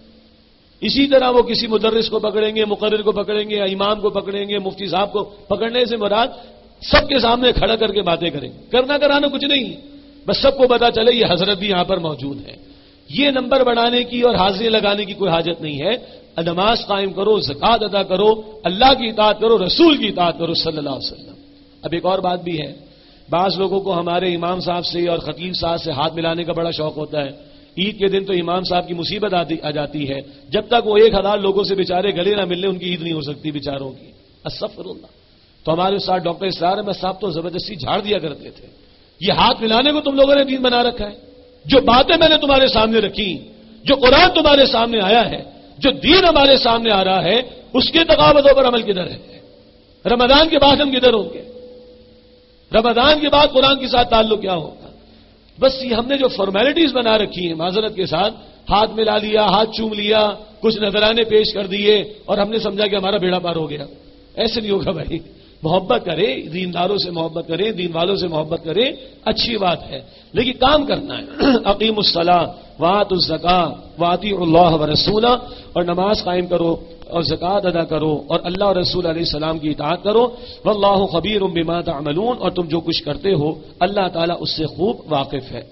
اسی طرح وہ کسی مدرس کو پکڑیں گے، مقرر کو پکڑیں گے، امام کو پکڑیں گے، مفتی صاحب کو پکڑنے سے مراد سب کے سامنے کھڑا کر کے باتیں کریں. کرنا کرانا کچھ نہیں، بس سب کو پتا چلے یہ حضرت بھی یہاں پر موجود ہے. یہ نمبر بڑھانے کی اور حاضری لگانے کی کوئی حاجت نہیں ہے. نماز قائم کرو، زکات ادا کرو، اللہ کی اطاعت کرو، رسول کی اطاعت کرو صلی اللہ علیہ وسلم. اب ایک اور بات بھی ہے، بعض لوگوں کو ہمارے امام صاحب سے اور خطیب صاحب سے ہاتھ ملانے کا بڑا شوق ہوتا ہے. عید کے دن تو امام صاحب کی مصیبت آ جاتی ہے، جب تک وہ 1000 لوگوں سے بیچارے گلے نہ ملنے ان کی عید نہیں ہو سکتی بیچاروں کی. استغفر اللہ. تو ہمارے ساتھ ڈاکٹر اسرار احمد صاحب تو زبردستی جھاڑ دیا کرتے تھے. یہ ہاتھ ملانے کو تم لوگوں نے دین بنا رکھا ہے. جو باتیں میں نے تمہارے سامنے رکھی، جو قرآن تمہارے سامنے آیا ہے، جو دین ہمارے سامنے آ رہا ہے، اس کے تقاضوں پر عمل کدھر ہے؟ رمضان کے بعد ہم کدھر ہوں گے؟ رمضان کے بعد قرآن کے ساتھ تعلق کیا ہوگا؟ بس یہ ہم نے جو فارمیلٹیز بنا رکھی ہیں معذرت کے ساتھ، ہاتھ ملا لیا، ہاتھ چوم لیا، کچھ نذرانے پیش کر دیے اور ہم نے سمجھا کہ ہمارا بیڑا پار ہو گیا. ایسے نہیں ہوگا بھائی. محبت کرے، دینداروں سے محبت کرے، دین والوں سے محبت کرے، اچھی بات ہے، لیکن کام کرنا ہے۔ اقیم الصلاۃ وآتوا الزکاۃ واطیعوا اللہ ورسولہ، اور نماز قائم کرو اور زکوٰۃ ادا کرو اور اللہ اور رسول علیہ السلام کی اطاعت کرو۔ واللہ خبیر بما تعملون، اور تم جو کچھ کرتے ہو اللہ تعالیٰ اس سے خوب واقف ہے۔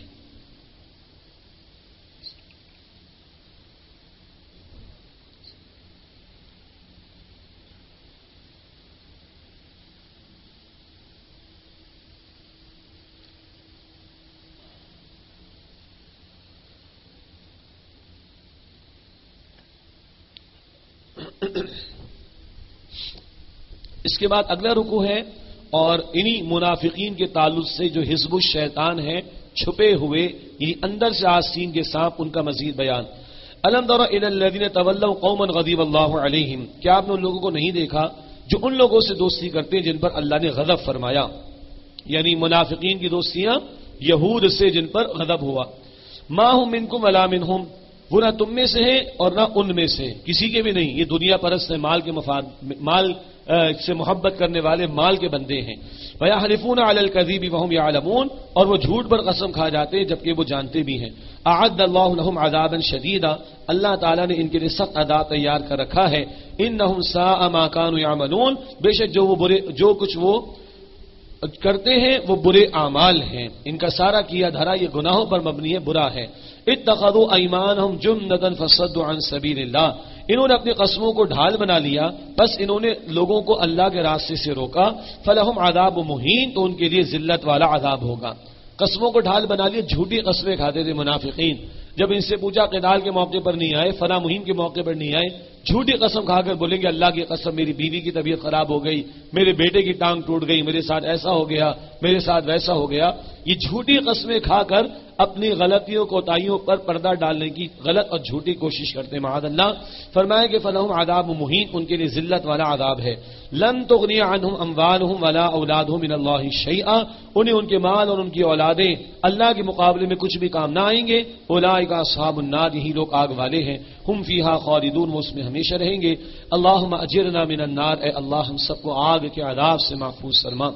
اس کے بعد اگلا رکوع ہے، اور انہی منافقین کے تعلق سے جو حزب الشیطان ہیں چھپے ہوئے، یہ اندر سے آستین کے سانپ، ان کا مزید بیان۔ الم تر الی الذین تولوا قوما غضب اللہ علیہم، کیا آپ نے ان لوگوں کو نہیں دیکھا جو ان لوگوں سے دوستی کرتے ہیں جن پر اللہ نے غضب فرمایا، یعنی منافقین کی دوستیاں یہود سے جن پر غضب ہوا۔ ما هم منکم ولا منہم، وہ نہ تم میں سے ہیں اور نہ ان میں سے، کسی کے بھی نہیں، یہ دنیا پرست ہیں، مال کے مفاد، مال سے محبت کرنے والے مال کے بندے ہیں۔ وَيَحْلِفُونَ عَلَى الْكَذِبِ وَهُمْ يَعْلَمُونَ، اور وہ جھوٹ پر قسم کھا جاتے ہیں جبکہ وہ جانتے بھی ہیں۔ أَعَدَّ اللَّهُ لَهُمْ عَذَابًا شَدِيدًا، اللہ تعالیٰ نے ان کے لیے سخت عذاب تیار کر رکھا ہے۔ إِنَّهُمْ سَاءَ مَا كَانُوا يَعْمَلُونَ، بے شک جو کچھ وہ کرتے ہیں وہ برے اعمال ہیں، ان کا سارا کیا دھرا یہ گناہوں پر مبنی ہے، برا ہے۔ اتخذوا ایمانہم جنۃ فصدوا عن سبیل اللہ، انہوں نے اپنی قسموں کو ڈھال بنا لیا، بس انہوں نے لوگوں کو اللہ کے راستے سے روکا۔ فلہم عذاب مہین، تو ان کے لیے ذلت والا عذاب ہوگا۔ قسموں کو ڈھال بنا لیے، جھوٹی قسمیں کھاتے تھے منافقین، جب ان سے پوچھا قتال کے موقع پر نہیں آئے، فلاں مہم کے موقع پر نہیں آئے، جھوٹی قسم کھا کر بولیں گے اللہ کی قسم میری بیوی کی طبیعت خراب ہو گئی، میرے بیٹے کی ٹانگ ٹوٹ گئی، میرے ساتھ ایسا ہو گیا، میرے ساتھ ویسا ہو گیا۔ یہ جھوٹی قسمیں کھا کر اپنی غلطیوں کوتاہیوں پر پردہ ڈالنے کی غلط اور جھوٹی کوشش کرتے ہیں، معاذ اللہ۔ فرمایا کہ فلہم عذاب مہین، ان کے لیے ذلت والا عذاب ہے۔ لن تغنی عنہم اموالہم ولا اولادہم من اللہ شیئا، انہیں ان کے مال اور ان کی اولادیں اللہ کے مقابلے میں کچھ بھی کام نہ آئیں گے۔ اولئک اصحاب النار، یہی لوگ آگ والے ہیں، ہم فیہا خالدون، وہ اس میں ہمیشہ رہیں گے۔ اللہم اجرنا من النار، اے اللہ ہم سب کو آگ کے عذاب سے محفوظ فرما۔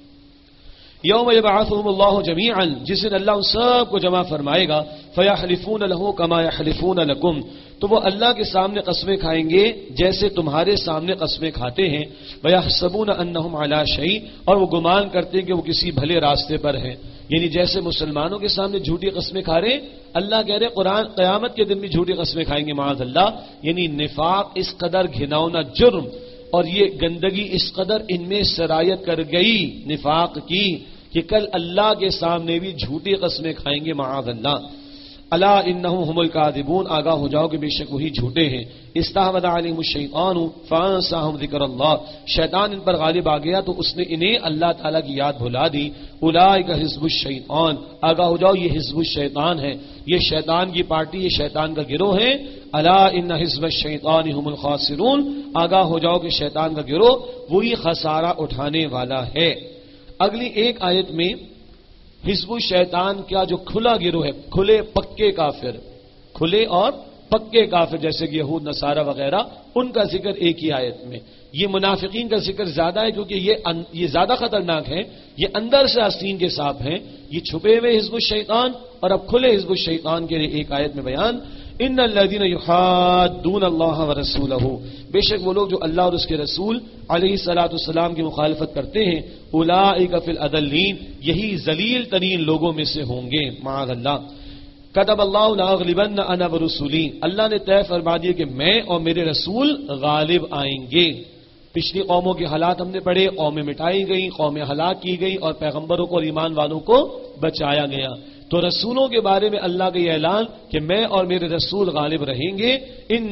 یوم یبعثہم اللہ جمیعا، جس دن اللہ ان سب کو جمع فرمائے گا، فیحلفون لہ کما یحلفون لکم، تو وہ اللہ کے سامنے قسمیں کھائیں گے جیسے تمہارے سامنے قسمیں کھاتے ہیں۔ ویحسبون انہم علی شیء، اور وہ گمان کرتے ہیں کہ وہ کسی بھلے راستے پر ہیں، یعنی جیسے مسلمانوں کے سامنے جھوٹی قسمیں کھا رہے، اللہ کہہ رہے قرآن قیامت کے دن بھی جھوٹی قسمیں کھائیں گے، معاذ اللہ۔ یعنی نفاق اس قدر گھناؤنا جرم اور یہ گندگی اس قدر ان میں سرایت کر گئی نفاق کی کہ کل اللہ کے سامنے بھی جھوٹی قسمیں کھائیں گے، معاذ اللہ۔ الا انہم هم الکاذبون، آگاہ ہو جاؤ کہ بے شک وہی جھوٹے ہیں۔ استحوذ علیہم الشیطان فانساہم ذکر اللہ، شیطان ان پر غالب آ گیا تو اس نے انہیں اللہ تعالیٰ کی یاد بھلا دی۔ اولئک حزب الشیطان، آگاہ ہو جاؤ یہ حزب الشیطان ہے، یہ شیطان کی پارٹی، یہ شیطان کا گروہ ہے۔ الا ان حزب الشیطان هم الخاسرون، آگاہ ہو جاؤ کہ شیطان کا گروہ وہی خسارہ اٹھانے والا ہے۔ اگلی ایک آیت میں حزب الشیطان کا جو کھلا گروہ ہے، کھلے پکے کافر، کھلے اور پکے کافر جیسے کہ یہود نصارہ وغیرہ، ان کا ذکر ایک ہی آیت میں۔ یہ منافقین کا ذکر زیادہ ہے کیونکہ یہ زیادہ خطرناک ہے، یہ اندر سے آستین کے سانپ ہیں، یہ چھپے ہوئے حزب الشیطان اور اب کھلے حزب الشیطان کے لیے ایک آیت میں بیان۔ ان الذین یحادون اللہ ورسولہ، بے شک وہ لوگ جو اللہ اور اس کے رسول علیہ الصلوۃ والسلام کی مخالفت کرتے ہیں، اولئک فی الاذلین، یہی ذلیل ترین لوگوں میں سے ہوں گے، معاذ اللہ۔ کتب اللہ لاغلبن انا ورسولی، اللہ نے طے فرما دیا کہ میں اور میرے رسول غالب آئیں گے۔ پچھلی قوموں کے حالات ہم نے پڑھے، قومیں مٹائی گئیں، قومیں ہلاک کی گئی اور پیغمبروں کو اور ایمان والوں کو بچایا گیا۔ تو رسولوں کے بارے میں اللہ کا یہ اعلان کہ میں اور میرے رسول غالب رہیں گے۔ ان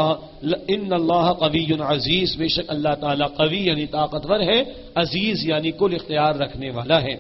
اللہ قوی عزیز، بے شک اللہ تعالیٰ قوی یعنی طاقتور ہے، عزیز یعنی کل اختیار رکھنے والا ہے۔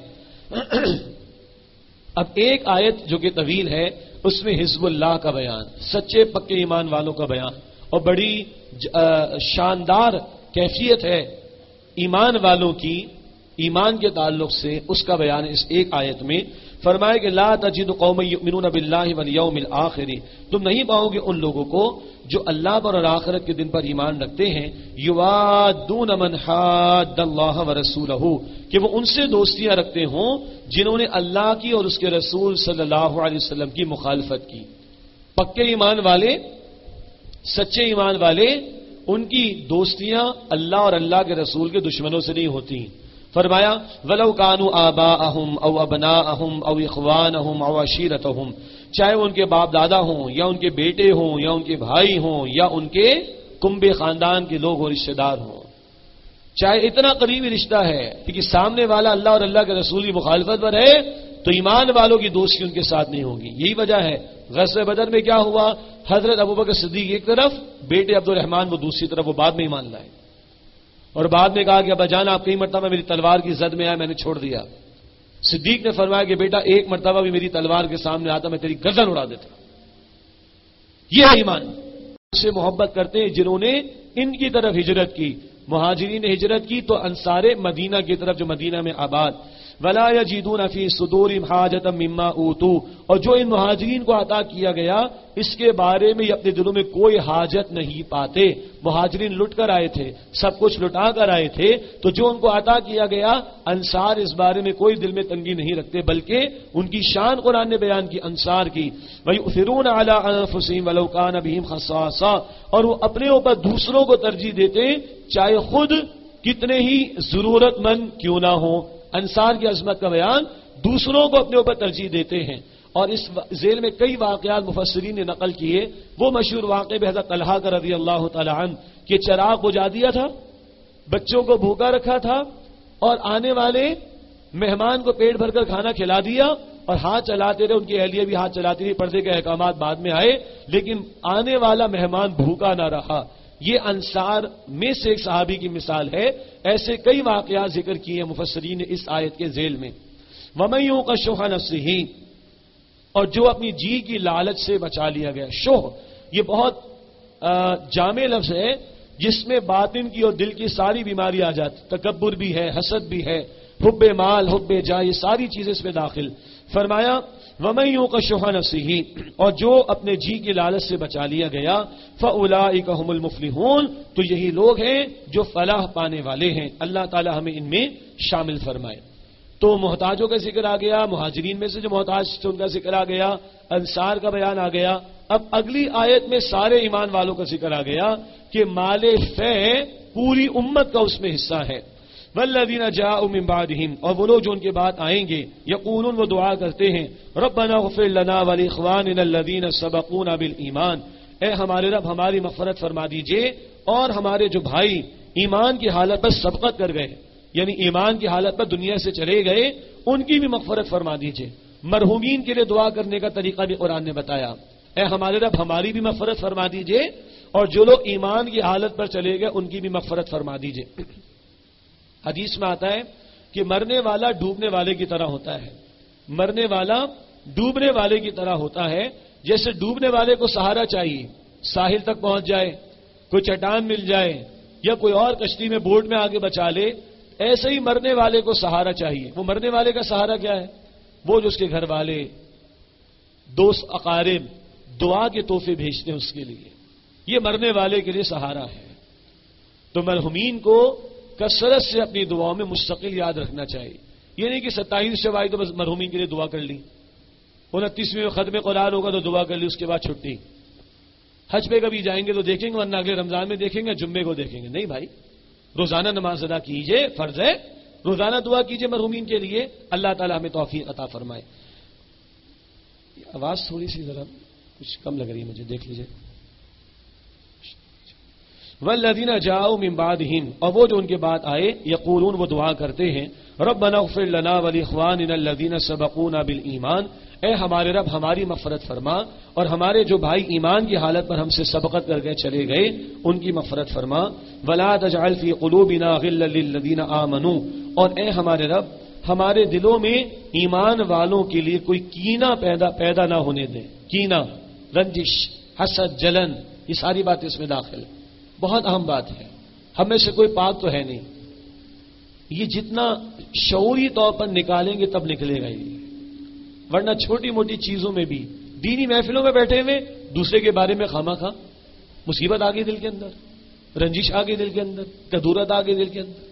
اب ایک آیت جو کہ طویل ہے، اس میں حزب اللہ کا بیان، سچے پکے ایمان والوں کا بیان، اور بڑی شاندار کیفیت ہے ایمان والوں کی ایمان کے تعلق سے اس کا بیان اس ایک آیت میں فرمایا کہ لا تجد قوما یؤمنون باللہ والیوم الآخر، تم نہیں پاؤ گے ان لوگوں کو جو اللہ پر اور آخرت کے دن پر ایمان رکھتے ہیں، یوادون من حاد اللہ ورسولہ، کہ وہ ان سے دوستیاں رکھتے ہوں جنہوں نے اللہ کی اور اس کے رسول صلی اللہ علیہ وسلم کی مخالفت کی۔ پکے ایمان والے، سچے ایمان والے، ان کی دوستیاں اللہ اور اللہ کے رسول کے دشمنوں سے نہیں ہوتی۔ فرمایا وَلَوْ كَانُوا آبَاءَهُمْ أَوْ أَبْنَاءَهُمْ أَوْ إِخْوَانَهُمْ أَوْ عَشِيرَتَهُمْ، چاہے وہ ان کے باپ دادا ہوں یا ان کے بیٹے ہوں یا ان کے بھائی ہوں یا ان کے کنبے خاندان کے لوگ اور رشتہ دار ہوں، چاہے اتنا قریبی رشتہ ہے کہ سامنے والا اللہ اور اللہ کے رسول کی مخالفت پر ہے تو ایمان والوں کی دوستی ان کے ساتھ نہیں ہوگی۔ یہی وجہ ہے غزوہ بدر میں کیا ہوا، حضرت ابوبکر صدیق ایک طرف، بیٹے عبد الرحمن وہ دوسری طرف، وہ بعد میں ایمان لائے اور بعد میں کہا کہ ابا جان آپ کئی مرتبہ میری تلوار کی زد میں آئے، میں نے چھوڑ دیا۔ صدیق نے فرمایا کہ بیٹا ایک مرتبہ بھی میری تلوار کے سامنے آتا میں تیری گردن اڑا دیتا۔ یہ ہے ایمان، سے محبت کرتے ہیں جنہوں نے ان کی طرف ہجرت کی۔ مہاجرین نے ہجرت کی تو انصار مدینہ کی طرف جو مدینہ میں آباد، ولا یجدون فی صدورہم حاجۃ مما اوتوا، اور جو ان مہاجرین کو عطا کیا گیا اس کے بارے میں اپنے دلوں میں کوئی حاجت نہیں پاتے۔ مہاجرین لٹ کر آئے تھے، سب کچھ لٹا کر آئے تھے، تو جو ان کو عطا کیا گیا انصار اس بارے میں کوئی دل میں تنگی نہیں رکھتے، بلکہ ان کی شان قرآن نے بیان کی انصار کی۔ وَيُؤْثِرُونَ عَلَىٰ أَنفُسِهِمْ وَلَوْ كَانَ بِهِمْ خَصَاصَةٌ، اور وہ اپنے اوپر دوسروں کو ترجیح دیتے چاہے خود کتنے ہی ضرورت مند کیوں نہ ہو۔ انصار کی عظمت کا بیان، دوسروں کو اپنے اوپر ترجیح دیتے ہیں۔ اور اس ذیل میں کئی واقعات مفسرین نے نقل کیے۔ وہ مشہور واقعے میں حضرت طلحہ کا رضی اللہ تعالی عنہ کہ چراغ بجھا دیا تھا، بچوں کو بھوکا رکھا تھا اور آنے والے مہمان کو پیٹ بھر کر کھانا کھلا دیا اور ہاتھ چلاتے رہے، ان کی اہلیہ بھی ہاتھ چلاتی رہی، پردے کے احکامات بعد میں آئے لیکن آنے والا مہمان بھوکا نہ رہا۔ یہ انصار میں سے ایک صحابی کی مثال ہے۔ ایسے کئی واقعات ذکر کیے مفسرین نے اس آیت کے ذیل میں۔ وَمَن يُوقَ شُحَّ نَفْسِهِ، اور جو اپنی جی کی لالچ سے بچا لیا گیا۔ شوہ یہ بہت جامع لفظ ہے جس میں باطن کی اور دل کی ساری بیماری آ جاتی، تکبر بھی ہے، حسد بھی ہے، حب مال، حب جاہ، یہ ساری چیزیں اس میں داخل۔ فرمایا وَمَن يُوقَ شُحَّ نَفْسِهِ، اور جو اپنے جی کی لالچ سے بچا لیا گیا، فَأُولَٰئِكَ هُمُ الْمُفْلِحُونَ، تو یہی لوگ ہیں جو فلاح پانے والے ہیں۔ اللہ تعالی ہمیں ان میں شامل فرمائے۔ تو محتاجوں کا ذکر آ گیا، مہاجرین میں سے جو محتاج تھے ان کا ذکر آ گیا، انصار کا بیان آ گیا۔ اب اگلی آیت میں سارے ایمان والوں کا ذکر آ گیا کہ مال فے پوری امت کا اس میں حصہ ہے۔ والذین جاءوا من بعدہم، اور وہ لوگ جو ان کے بعد آئیں گے، یقولون، وہ دعا کرتے ہیں، ربنا اغفر لنا ولاخواننا الذین سبقونا بالایمان، اے ہمارے رب ہماری مغفرت فرما دیجئے اور ہمارے جو بھائی ایمان کی حالت پر سبقت کر گئے، یعنی ایمان کی حالت پر دنیا سے چلے گئے، ان کی بھی مغفرت فرما دیجئے۔ مرحومین کے لیے دعا کرنے کا طریقہ بھی قرآن نے بتایا، اے ہمارے رب ہماری بھی مغفرت فرما دیجئے اور جو لوگ ایمان کی حالت پر چلے گئے ان کی بھی مغفرت فرما دیجئے۔ حدیث میں آتا ہے کہ مرنے والا ڈوبنے والے کی طرح ہوتا ہے، مرنے والا ڈوبنے والے کی طرح ہوتا ہے، جیسے ڈوبنے والے کو سہارا چاہیے، ساحل تک پہنچ جائے، کوئی چٹان مل جائے یا کوئی اور کشتی میں بوٹ میں آگے بچا لے، ایسے ہی مرنے والے کو سہارا چاہیے۔ وہ مرنے والے کا سہارا کیا ہے؟ وہ جو اس کے گھر والے، دوست، اقارب دعا کے تحفے بھیجتے ہیں اس کے لیے، یہ مرنے والے کے لیے سہارا ہے۔ تو مرحومین کو کثرت سے اپنی دعاؤں میں مستقل یاد رکھنا چاہیے۔ یہ نہیں کہ 27 شوال تو بس مرحومین کے لیے دعا کر لی، 29ویں میں ختم قرآن ہوگا تو دعا کر لی، اس کے بعد چھٹی۔ حج پہ کبھی جائیں گے تو دیکھیں گے، ورنہ اگلے رمضان میں دیکھیں گے، جمعے کو دیکھیں گے۔ نہیں بھائی، روزانہ نماز ادا کیجئے، فرض ہے، روزانہ دعا کیجئے مرحومین کے لیے، اللہ تعالی ہمیں توفیق عطا فرمائے۔ آواز تھوڑی سی ذرا کچھ کم لگ رہی ہے مجھے، دیکھ لیجئے۔ والذین جاءوا من بعدہم، اور وہ جو ان کے بعد آئے، یقولون، وہ دعا کرتے ہیں، ربنا اغفر لنا ولاخواننا الذین سبقونا بالایمان، اے ہمارے رب ہماری مغفرت فرما اور ہمارے جو بھائی ایمان کی حالت پر ہم سے سبقت کر گئے چلے گئے ان کی مغفرت فرما۔ ولا تجعل فی قلوبنا غلا للذین آمنوا، اور اے ہمارے رب ہمارے دلوں میں ایمان والوں کے لیے کوئی کینہ پیدا نہ ہونے دے۔ کینہ، رنجش، حسد، جلن، یہ ساری باتیں اس میں داخل، بہت اہم بات ہے۔ ہم میں سے کوئی پاک تو ہے نہیں، یہ جتنا شعوری طور پر نکالیں گے تب نکلے گا یہ، ورنہ چھوٹی موٹی چیزوں میں بھی دینی محفلوں میں بیٹھے ہوئے دوسرے کے بارے میں خواہ خواہ مصیبت آ گئی دل کے اندر، رنجش آ گئی دل کے اندر، کدورت آ گئی دل کے اندر،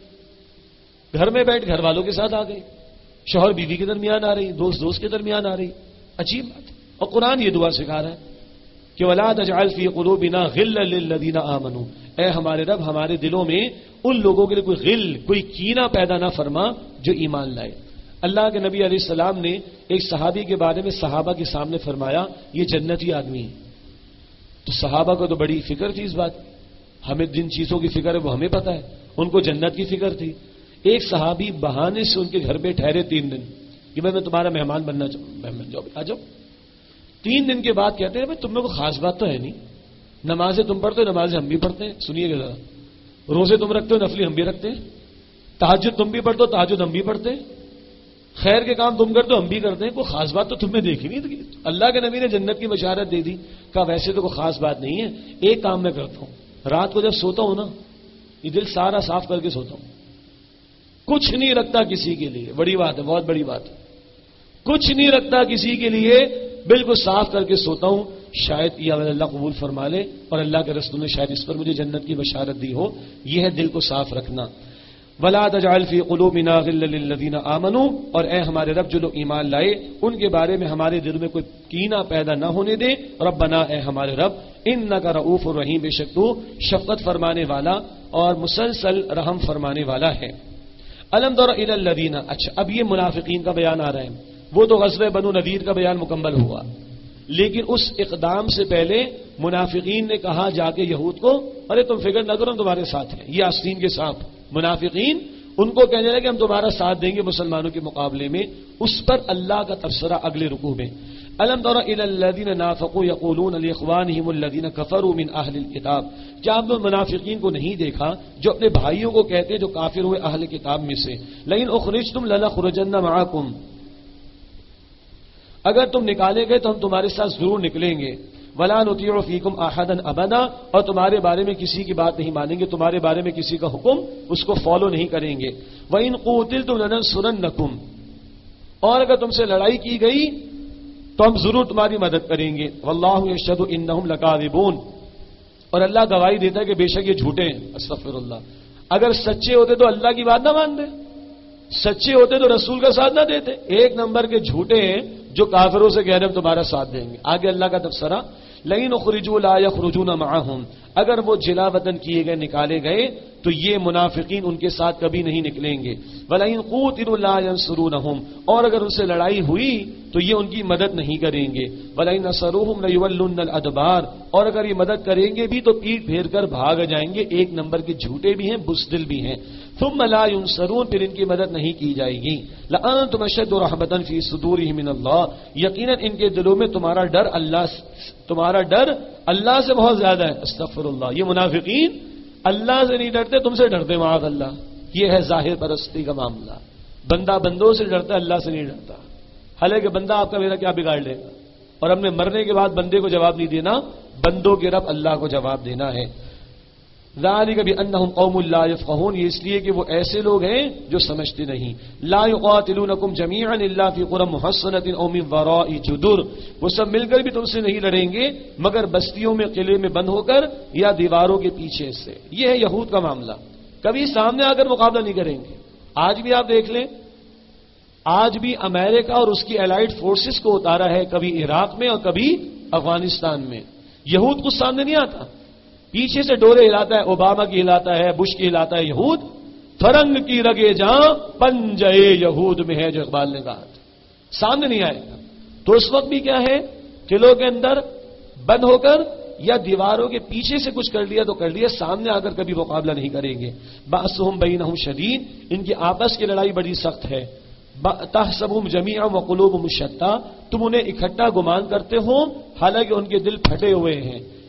گھر میں بیٹھ گھر والوں کے ساتھ آ گئی، شوہر بیوی کے درمیان آ رہی، دوست کے درمیان آ رہی، عجیب بات ہے۔ اور قرآن یہ دعا سکھا رہا ہے کہ وَلَا تَجْعَلْ فِي قُلُوبِنَا غِلًّا لِّلَّذِينَ آمَنُوا، اے ہمارے رب ہمارے دلوں میں ان لوگوں کے لیے کوئی غل، کوئی کینہ پیدا نہ فرما جو ایمان لائے۔ اللہ کے نبی علیہ السلام نے ایک صحابی کے بارے میں صحابہ کے سامنے فرمایا یہ جنتی آدمی ہے، تو صحابہ کو تو بڑی فکر تھی اس بات، ہمیں جن چیزوں کی فکر ہے وہ ہمیں پتہ ہے، ان کو جنت کی فکر تھی۔ ایک صحابی بہانے سے ان کے گھر پہ ٹھہرے 3 دن کہ میں تمہارا مہمان بننا چاہوں، آ جاؤ۔ 3 دن کے بعد کہتے ہیں بھائی تم میں کوئی خاص بات تو ہے نہیں، نمازیں تم پڑھتے ہو، نمازیں ہم بھی پڑھتے ہیں، سنیے گا ذرا، روزے تم رکھتے ہو، نفلی ہم بھی رکھتے ہیں، تہجد تم بھی پڑھتے ہو، تہجد ہم بھی پڑھتے ہیں، خیر کے کام تم کرتے ہو ہم بھی کرتے ہیں، کوئی خاص بات تو تم نے دیکھی نہیں تھی۔ اللہ کے نبی نے جنت کی بشارت دے دی، کہا ویسے تو کوئی خاص بات نہیں ہے، ایک کام میں کرتا ہوں، رات کو جب سوتا ہوں نا یہ دل سارا صاف کر کے سوتا ہوں، کچھ نہیں رکھتا کسی کے لیے، بڑی بات ہے، بہت بڑی بات ہے، کچھ نہیں رکھتا کسی کے لیے، بالکل صاف کر کے سوتا ہوں، شاید یہ اللہ قبول فرما لے، اور اللہ کے رسول نے شاید اس پر مجھے جنت کی بشارت دی ہو۔ یہ ہے دل کو صاف رکھنا۔ وَلَا تَجْعَلْ فِي قُلُوبِنَا غِلًّا لِّلَّذِينَ آمَنُوا، اور اے ہمارے رب جو لوگ ایمان لائے ان کے بارے میں ہمارے دل میں کوئی کینہ پیدا نہ ہونے دے۔ ربنا، اے ہمارے رب، اِنَّكَ رؤوف الرحیم، بے شک تو شفقت فرمانے والا اور مسلسل رحم فرمانے والا ہے۔ الم تر الی الذین، اچھا اب یہ منافقین کا بیان آ رہا ہے، وہ تو غزوہ بنو نذیر کا بیان مکمل ہوا، لیکن اس اقدام سے پہلے منافقین نے کہا جا کے یہود کو ارے تم فکر نہ کرو ہم تمہارے ساتھ ہیں، یہ آستین کے سانپ منافقین ان کو کہنے لگے ہم تمہارا ساتھ دیں گے مسلمانوں کے مقابلے میں۔ اس پر اللہ کا تبصرہ اگلے رکوع میں، الم تر الی الذین نافقوا یقولون لاخوانہم الذین کفروا من اہل الکتاب، کیا آپ نے منافقین کو نہیں دیکھا جو اپنے بھائیوں کو کہتے جو کافر ہوئے اہل کتاب میں سے، لئن اخرجتم لنخرجن معکم، اگر تم نکالے گئے تو ہم تمہارے ساتھ ضرور نکلیں گے، ولا نطیع فیکم احدا ابدا، اور تمہارے بارے میں کسی کی بات نہیں مانیں گے، تمہارے بارے میں کسی کا حکم اس کو فالو نہیں کریں گے، وان قوتلتم لننصرنکم، اور اگر تم سے لڑائی کی گئی تو ہم ضرور تمہاری مدد کریں گے، واللہ یشہد انہم لکاذبون، اور اللہ گواہی دیتا ہے کہ بے شک یہ جھوٹے ہیں۔ استغفر اللہ، اگر سچے ہوتے تو اللہ کی بات نہ مانتے، سچے ہوتے تو رسول کا ساتھ نہ دیتے، 1 نمبر کے جھوٹے ہیں جو کافروں سے کہہ رہے ہیں تمہارا ساتھ دیں گے۔ آگے اللہ کا تبصرہ، لئن اخرجوا لا یخرجون معهم، اگر وہ جلا وطن کیے گئے نکالے گئے تو یہ منافقین ان کے ساتھ کبھی نہیں نکلیں گے، ولئن قوتلوا لا ینصرونهم، اور اگر ان سے لڑائی ہوئی تو یہ ان کی مدد نہیں کریں گے، ولئن نصروهم لیولن الادبار، اور اگر یہ مدد کریں گے بھی تو پیٹ پھیر کر بھاگ جائیں گے، 1 نمبر کے جھوٹے بھی ہیں بزدل بھی ہیں، ثم لا ينصرون، پھر ان کی مدد نہیں کی جائے گی، لأنتم اشد رهبة في صدورهم من اللہ، یقیناً ان کے دلوں میں تمہارا ڈر اللہ سے بہت زیادہ ہے۔ استغفر اللہ، یہ منافقین اللہ سے نہیں ڈرتے، تم سے ڈرتے، معاذ اللہ، یہ ہے ظاہر پرستی کا معاملہ، بندہ بندوں سے ڈرتا ہے، اللہ سے نہیں ڈرتا، حالانکہ بندہ آپ کا میرا کیا بگاڑ لے گا، اور ہم نے مرنے کے بعد بندے کو جواب نہیں دینا، بندوں کے رب اللہ کو جواب دینا ہے۔ ذالک بانہم قوم لا یفقہون، یہ اس لیے کہ وہ ایسے لوگ ہیں جو سمجھتے نہیں، لا یقاتلونکم جمیعا الا فی قری محصنۃ او من وراء جدر، وہ سب مل کر بھی تم سے نہیں لڑیں گے مگر بستیوں میں قلعے میں بند ہو کر یا دیواروں کے پیچھے سے۔ یہ ہے یہود کا معاملہ، کبھی سامنے آ کر مقابلہ نہیں کریں گے۔ آج بھی آپ دیکھ لیں، آج بھی امریکہ اور اس کی الائڈ فورسز کو اتارا ہے، کبھی عراق میں اور کبھی افغانستان میں، یہود کچھ سامنے نہیں آتا، پیچھے سے ڈورے ہلاتا ہے، اوباما کی ہلاتا ہے، بش کی ہلاتا ہے یہود، فرنگ کی رگے جہاں پنجے یہود میں ہے، جو اقبال نے کہا سامنے نہیں آئے گا۔ تو اس وقت بھی کیا ہے، قلعوں کے اندر بند ہو کر یا دیواروں کے پیچھے سے کچھ کر لیا تو کر لیا، سامنے آ کر کبھی مقابلہ نہیں کریں گے۔ بأسهم بینہم شدید، ان کی آپس کی لڑائی بڑی سخت ہے۔ تحسبهم جمیعا وقلوبهم شتیٰ، تم انہیں اکٹھا گمان کرتے ہو حالانکہ ان کے دل پھٹے ہوئے ہیں۔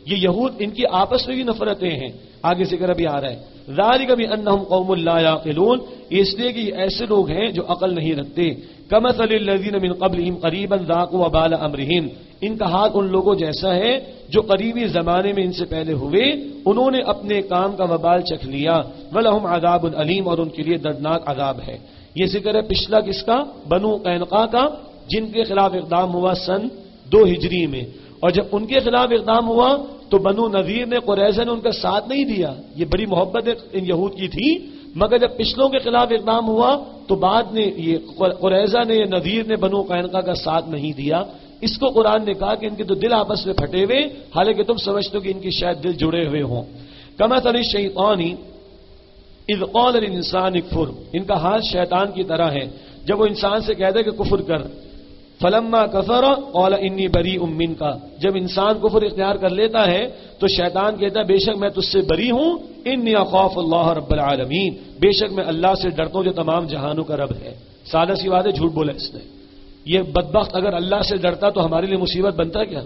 یہ یہود ان کی آپس میں بھی نفرتیں ہیں، آگے ذکر ابھی آ رہا ہے. ذالک بانہم قوم لا یعقلون، اس لیے کہ یہ ایسے لوگ ہیں جو عقل نہیں رکھتے. کمثل الذین من قبلہم قریبا ذاقوا وبال امرہم، ان کا حال ان لوگوں جیسا ہے جو قریبی زمانے میں ان سے پہلے ہوئے، انہوں نے اپنے کام کا وبال چکھ لیا. ولہم عذاب علیم، اور ان کے لیے دردناک عذاب ہے. یہ ذکر ہے پچھلا کس کا؟ بنو قینقاع کا، جن کے خلاف اقدام ہوا سن 2 ہجری میں. اور جب ان کے خلاف اقدام ہوا تو بنو نذیر نے، قریظہ نے ان کا ساتھ نہیں دیا. یہ بڑی محبت ان یہود کی تھی، مگر جب پچھلوں کے خلاف اقدام ہوا تو بعد نے یہ قریظہ نے، نذیر نے بنو قینقاع کا ساتھ نہیں دیا. اس کو قرآن نے کہا کہ ان کے تو دل آپس میں پھٹے ہوئے، حالانکہ تم سمجھتے ہو کہ ان کی شاید دل جڑے ہوئے ہوں. کمثل الشیطان اذ قال للانسان اکفر، ان کا حال شیطان کی طرح ہے جب وہ انسان سے کہتا ہے کہ کفر کر. فلما کفر قال انی بریء منک، جب انسان کفر اختیار کر لیتا ہے تو شیطان کہتا ہے بے شک میں تجھ سے بری ہوں. انی اخاف اللہ رب العالمین، بے شک میں اللہ سے ڈرتا ہوں جو تمام جہانوں کا رب ہے. سادہ سی بات ہے، جھوٹ بولا اس نے. یہ بدبخت اگر اللہ سے ڈرتا تو ہمارے لیے مصیبت بنتا کیا؟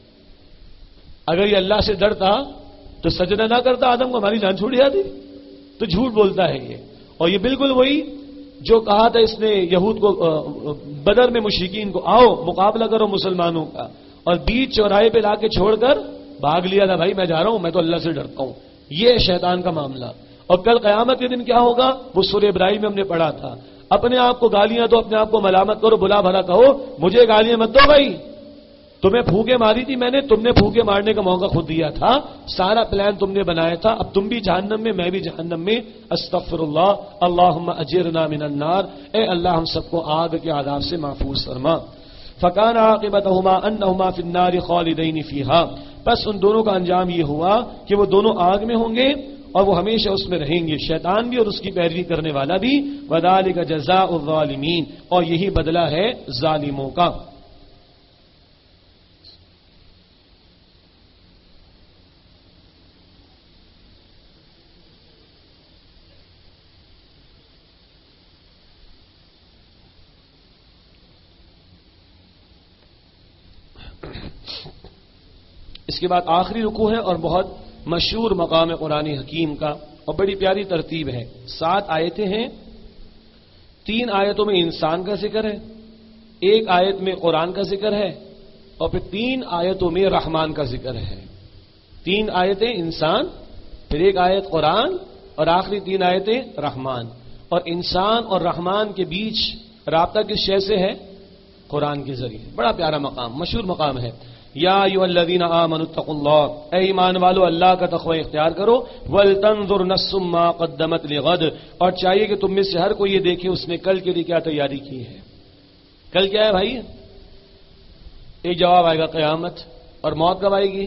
اگر یہ اللہ سے ڈرتا تو سجدہ نہ کرتا آدم کو، ہماری جان چھوٹ جاتی. تو جھوٹ بولتا ہے یہ. اور یہ بالکل وہی جو کہا تھا اس نے یہود کو بدر میں مشرکین کو، آؤ مقابلہ کرو مسلمانوں کا، اور بیچ چوراہے پہ لا کے چھوڑ کر بھاگ لیا تھا. بھائی میں جا رہا ہوں، میں تو اللہ سے ڈرتا ہوں. یہ شیطان کا معاملہ. اور کل قیامت کے دن کیا ہوگا وہ سورہ ابراہیم میں ہم نے پڑھا تھا. اپنے آپ کو گالیاں دو، اپنے آپ کو ملامت کرو، بلا بھلا کہو، مجھے گالیاں مت دو. بھائی تمہیں پھوکے ماری تھی میں نے، تم نے پھوکے مارنے کا موقع خود دیا تھا، سارا پلان تم نے بنایا تھا. اب تم بھی جہنم میں، میں بھی جہنم میں. استغفر اللہ، اللہم اجرنا من النار، اے اللہ ہم سب کو آگ کے عذاب سے محفوظ فرما. فکان عاقبتہما انہما فی النار خالدین فیہا، بس ان دونوں کا انجام یہ ہوا کہ وہ دونوں آگ میں ہوں گے اور وہ ہمیشہ اس میں رہیں گے، شیطان بھی اور اس کی پیروی کرنے والا بھی. وذالک جزاء الظالمین، اور یہی بدلہ ہے ظالموں کا. اس کے بعد آخری رکوع ہے اور بہت مشہور مقام قرآن حکیم کا، اور بڑی پیاری ترتیب ہے. 7 آیتیں ہیں. 3 آیتوں میں انسان کا ذکر ہے، 1 آیت میں قرآن کا ذکر ہے، اور پھر 3 آیتوں میں رحمان کا ذکر ہے. 3 آیتیں انسان، پھر 1 آیت قرآن، اور آخری 3 آیتیں رحمان. اور انسان اور رحمان کے بیچ رابطہ کس شے سے ہے؟ قرآن کے ذریعے. بڑا پیارا مقام، مشہور مقام ہے. یا ایھا الذین آمنوا اتقوا اللہ، اے ایمان والو اللہ کا تقوی اختیار کرو. ولتنظر نفس ما قدمت لغد، اور چاہیے کہ تم میں سے ہر کوئی یہ دیکھے اس نے کل کے لیے کیا تیاری کی ہے. کل کیا ہے بھائی؟ ایک جواب آئے گا قیامت. اور موت کب آئے گی؟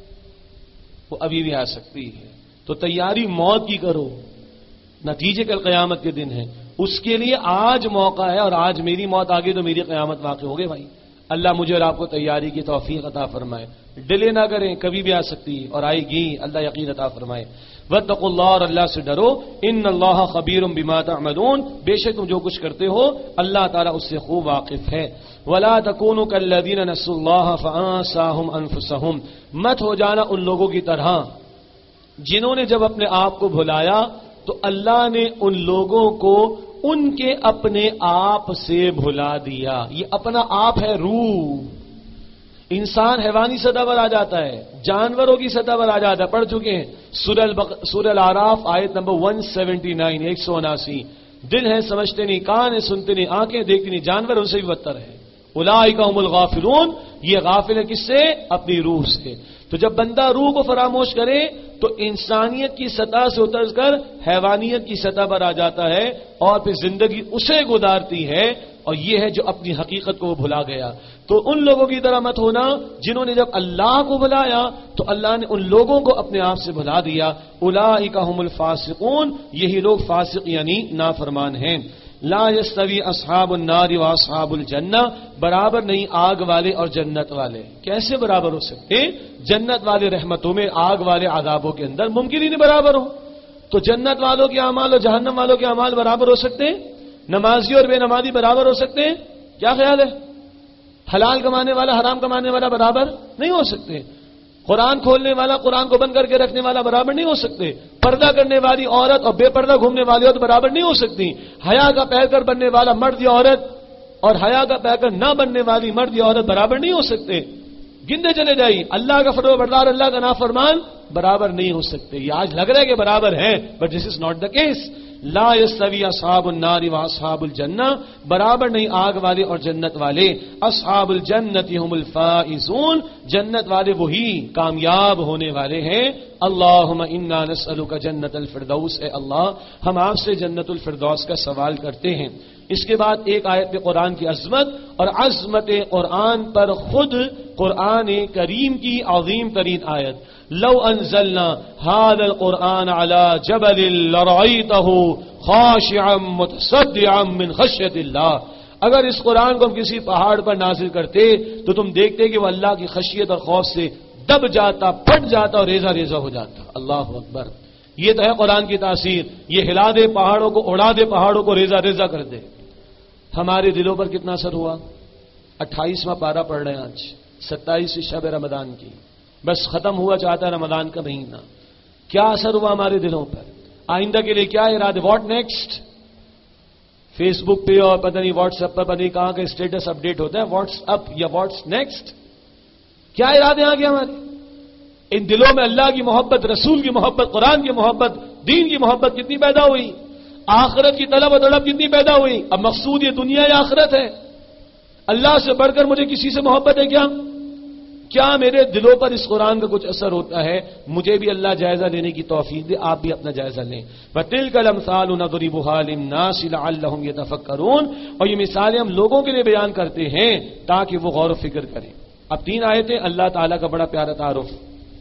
وہ ابھی بھی آ سکتی ہے. تو تیاری موت کی کرو، نتیجے کل قیامت کے دن ہے. اس کے لیے آج موقع ہے، اور آج میری موت آ گئی تو میری قیامت واقع ہو گئی. بھائی اللہ مجھے اور آپ کو تیاری کی توفیق عطا فرمائے. ڈیلے نہ کریں، کبھی بھی آ سکتی ہے اور آئے گی. اللہ یقین عطا فرمائے. واتقوا اللہ، اور اللہ سے ڈرو. ان اللہ خبیر بما تعملون، بے شک تم جو کچھ کرتے ہو اللہ تعالیٰ اس سے خوب واقف ہے. ولا تکونوا کالذین نسوا اللہ فانساهم انفسهم، مت ہو جانا ان لوگوں کی طرح جنہوں نے جب اپنے آپ کو بھلایا تو اللہ نے ان لوگوں کو ان کے اپنے آپ سے بھلا دیا. یہ اپنا آپ ہے روح. انسان حیوانی سطح پر آ جاتا ہے، جانوروں کی سطح پر آ جاتا ہے. پڑھ چکے ہیں سورہ الاعراف آیت نمبر 179، 179. دل ہے سمجھتے نہیں، کان ہے سنتے نہیں، آنکھیں دیکھتی نہیں، جانور ان سے بھی بدتر ہے. اولئک هم الغافلون، یہ غافل ہے کس سے؟ اپنی روح سے. تو جب بندہ روح کو فراموش کرے تو انسانیت کی سطح سے اتر کر حیوانیت کی سطح پر آ جاتا ہے، اور پھر زندگی اسے گزارتی ہے، اور یہ ہے جو اپنی حقیقت کو وہ بھلا گیا. تو ان لوگوں کی طرح مت ہونا جنہوں نے جب اللہ کو بھلایا تو اللہ نے ان لوگوں کو اپنے آپ سے بھلا دیا. اولئک هم الفاسقون، یہی لوگ فاسق یعنی نافرمان ہیں. لا یستوی اصحاب النار و اصحاب الجنہ، برابر نہیں آگ والے اور جنت والے. کیسے برابر ہو سکتے؟ جنت والے رحمتوں میں، آگ والے عذابوں کے اندر، ممکن ہی نہیں برابر ہو. تو جنت والوں کے اعمال اور جہنم والوں کے اعمال برابر ہو سکتے ہیں؟ نمازی اور بے نمازی برابر ہو سکتے ہیں؟ کیا خیال ہے؟ حلال کمانے والا حرام کمانے والا برابر نہیں ہو سکتے. قرآن کھولنے والا قرآن کو بند کر کے رکھنے والا برابر نہیں ہو سکتے. پردہ کرنے والی عورت اور بے پردہ گھومنے والی عورت برابر نہیں ہو سکتی. حیا کا پیکر بننے والا مرد یا عورت اور حیا کا پیکر نہ بننے والی مرد یا عورت برابر نہیں ہو سکتے. گنتے چلے جائیے. اللہ کا فرمان بردار اللہ کا نافرمان برابر نہیں ہو سکتے. یہ آج لگ رہا ہے کہ برابر ہیں, but this is not the case. لا یستوی اصحاب النار و اصحاب الجنہ, برابر نہیں آگ والے اور جنت والے. اصحاب الجنت هم الفائزون, جنت والے وہی کامیاب ہونے والے ہیں. اللہم انا نسألک جنت الفردوس, اے اللہ ہم آپ سے جنت الفردوس کا سوال کرتے ہیں. اس کے بعد ایک آیت میں قرآن کی عظمت اور عظمت قرآن پر خود قرآن کریم کی عظیم ترین آیت. لو انزلنا هذا القرآن على جبل لرأيته خاشعا متصدعا من خشية الله, اگر اس قرآن کو ہم کسی پہاڑ پر نازل کرتے تو تم دیکھتے کہ وہ اللہ کی خشیت اور خوف سے دب جاتا, پھٹ جاتا اور ریزہ ریزہ ہو جاتا. اللہ اکبر. یہ تو ہے قرآن کی تاثیر. یہ ہلا دے پہاڑوں کو, اڑا دے پہاڑوں کو, ریزہ ریزہ کر دے. ہمارے دلوں پر کتنا اثر ہوا؟ 28واں پارہ پڑھ رہے ہیں آج, 27 شب رمضان کی, بس ختم ہوا چاہتا ہے رمضان کا مہینہ. کیا اثر ہوا ہمارے دلوں پر؟ آئندہ کے لیے کیا ارادے؟ What next? فیس بک پہ اور پتہ نہیں واٹس ایپ پر پتہ نہیں کہاں کا اسٹیٹس اپڈیٹ ہوتا ہے, واٹس اپ یا واٹس نیکسٹ. کیا ارادے آگے ہمارے؟ ان دلوں میں اللہ کی محبت, رسول کی محبت, قرآن کی محبت, دین کی محبت کتنی پیدا ہوئی؟ آخرت کی طلب و طلب کتنی پیدا ہوئی؟ اب مقصود یہ دنیا یا آخرت ہے؟ اللہ سے بڑھ کر مجھے کسی سے محبت ہے کیا؟ کیا میرے دلوں پر اس قرآن کا کچھ اثر ہوتا ہے؟ مجھے بھی اللہ جائزہ لینے کی توفیق دے, آپ بھی اپنا جائزہ لیں. وَتِلْكَ الْأَمْثَالُ نَضْرِبُهَا لِلنَّاسِ لَعَلَّهُمْ يَتَفَكَّرُونَ, اور یہ مثالیں ہم لوگوں کے لیے بیان کرتے ہیں تاکہ وہ غور و فکر کریں. اب 3 آیتیں اللہ تعالیٰ کا بڑا پیارا تعارف.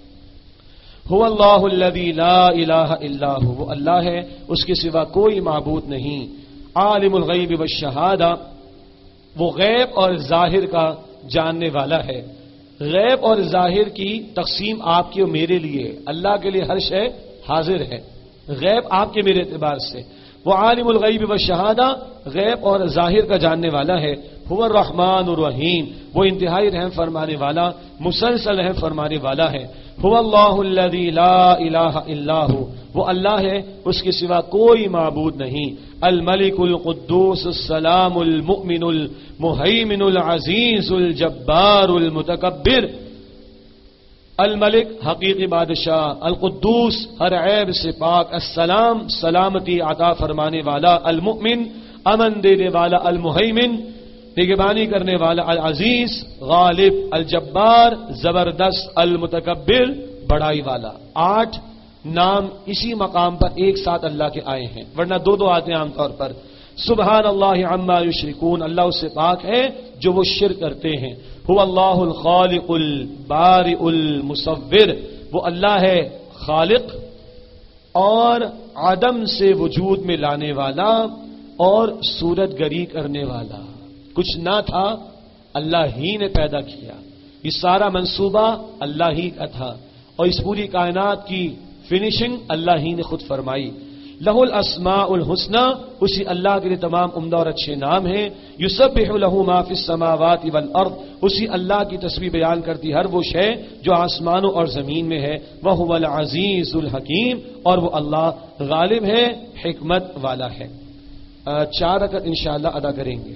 هو اللہ الذی لا الہ الا هو, وہ اللہ ہے اس کے سوا کوئی معبود نہیں. عالم الغیب والشہادہ, وہ غیب اور ظاہر کا جاننے والا ہے. غیب اور ظاہر کی تقسیم آپ کی اور میرے لیے, اللہ کے لیے ہر شے حاضر ہے. غیب آپ کے میرے اعتبار سے. وہ عالم الغیب والشہادہ, غیب اور ظاہر کا جاننے والا ہے. هو الرحمن الرحیم, وہ انتہائی رحم فرمانے والا, مسلسل رحم فرمانے والا ہے. هو اللہ الذی لا الہ الا هو, وہ اللہ ہے اس کے سوا کوئی معبود نہیں. الملک القدوس السلام المؤمن المہیمن العزیز الجبار المتکبر. الملک حقیقی بادشاہ, القدوس ہر عیب سے پاک, السلام سلامتی عطا فرمانے والا, المؤمن امن دینے والا, المہیمن نگہبانی کرنے والا, العزیز غالب, الجبار زبردست, المتکبر بڑائی والا. 8 نام اسی مقام پر ایک ساتھ اللہ کے آئے ہیں, ورنہ 2 آتے ہیں عام طور پر. سبحان اللہ عما یشرکون, اللہ اس سے پاک ہے جو وہ شرک کرتے ہیں. هو اللہ الخالق البارئ المصور, وہ اللہ ہے خالق اور عدم سے وجود میں لانے والا اور صورت گری کرنے والا. کچھ نہ تھا, اللہ ہی نے پیدا کیا. یہ سارا منصوبہ اللہ ہی کا تھا, اور اس پوری کائنات کی فنیشنگ اللہ ہی نے خود فرمائی. لہ الاسماء الحسنی, اسی اللہ کے لیے تمام عمدہ اور اچھے نام ہیں. یسبح لہ ما فی السماوات والارض, اسی اللہ کی تسبیح بیان کرتی ہر وہ شے جو آسمانوں اور زمین میں ہے. وہو العزیز الحکیم, اور وہ اللہ غالب ہے, حکمت والا ہے. 4 رکعت انشاءاللہ ادا کریں گے.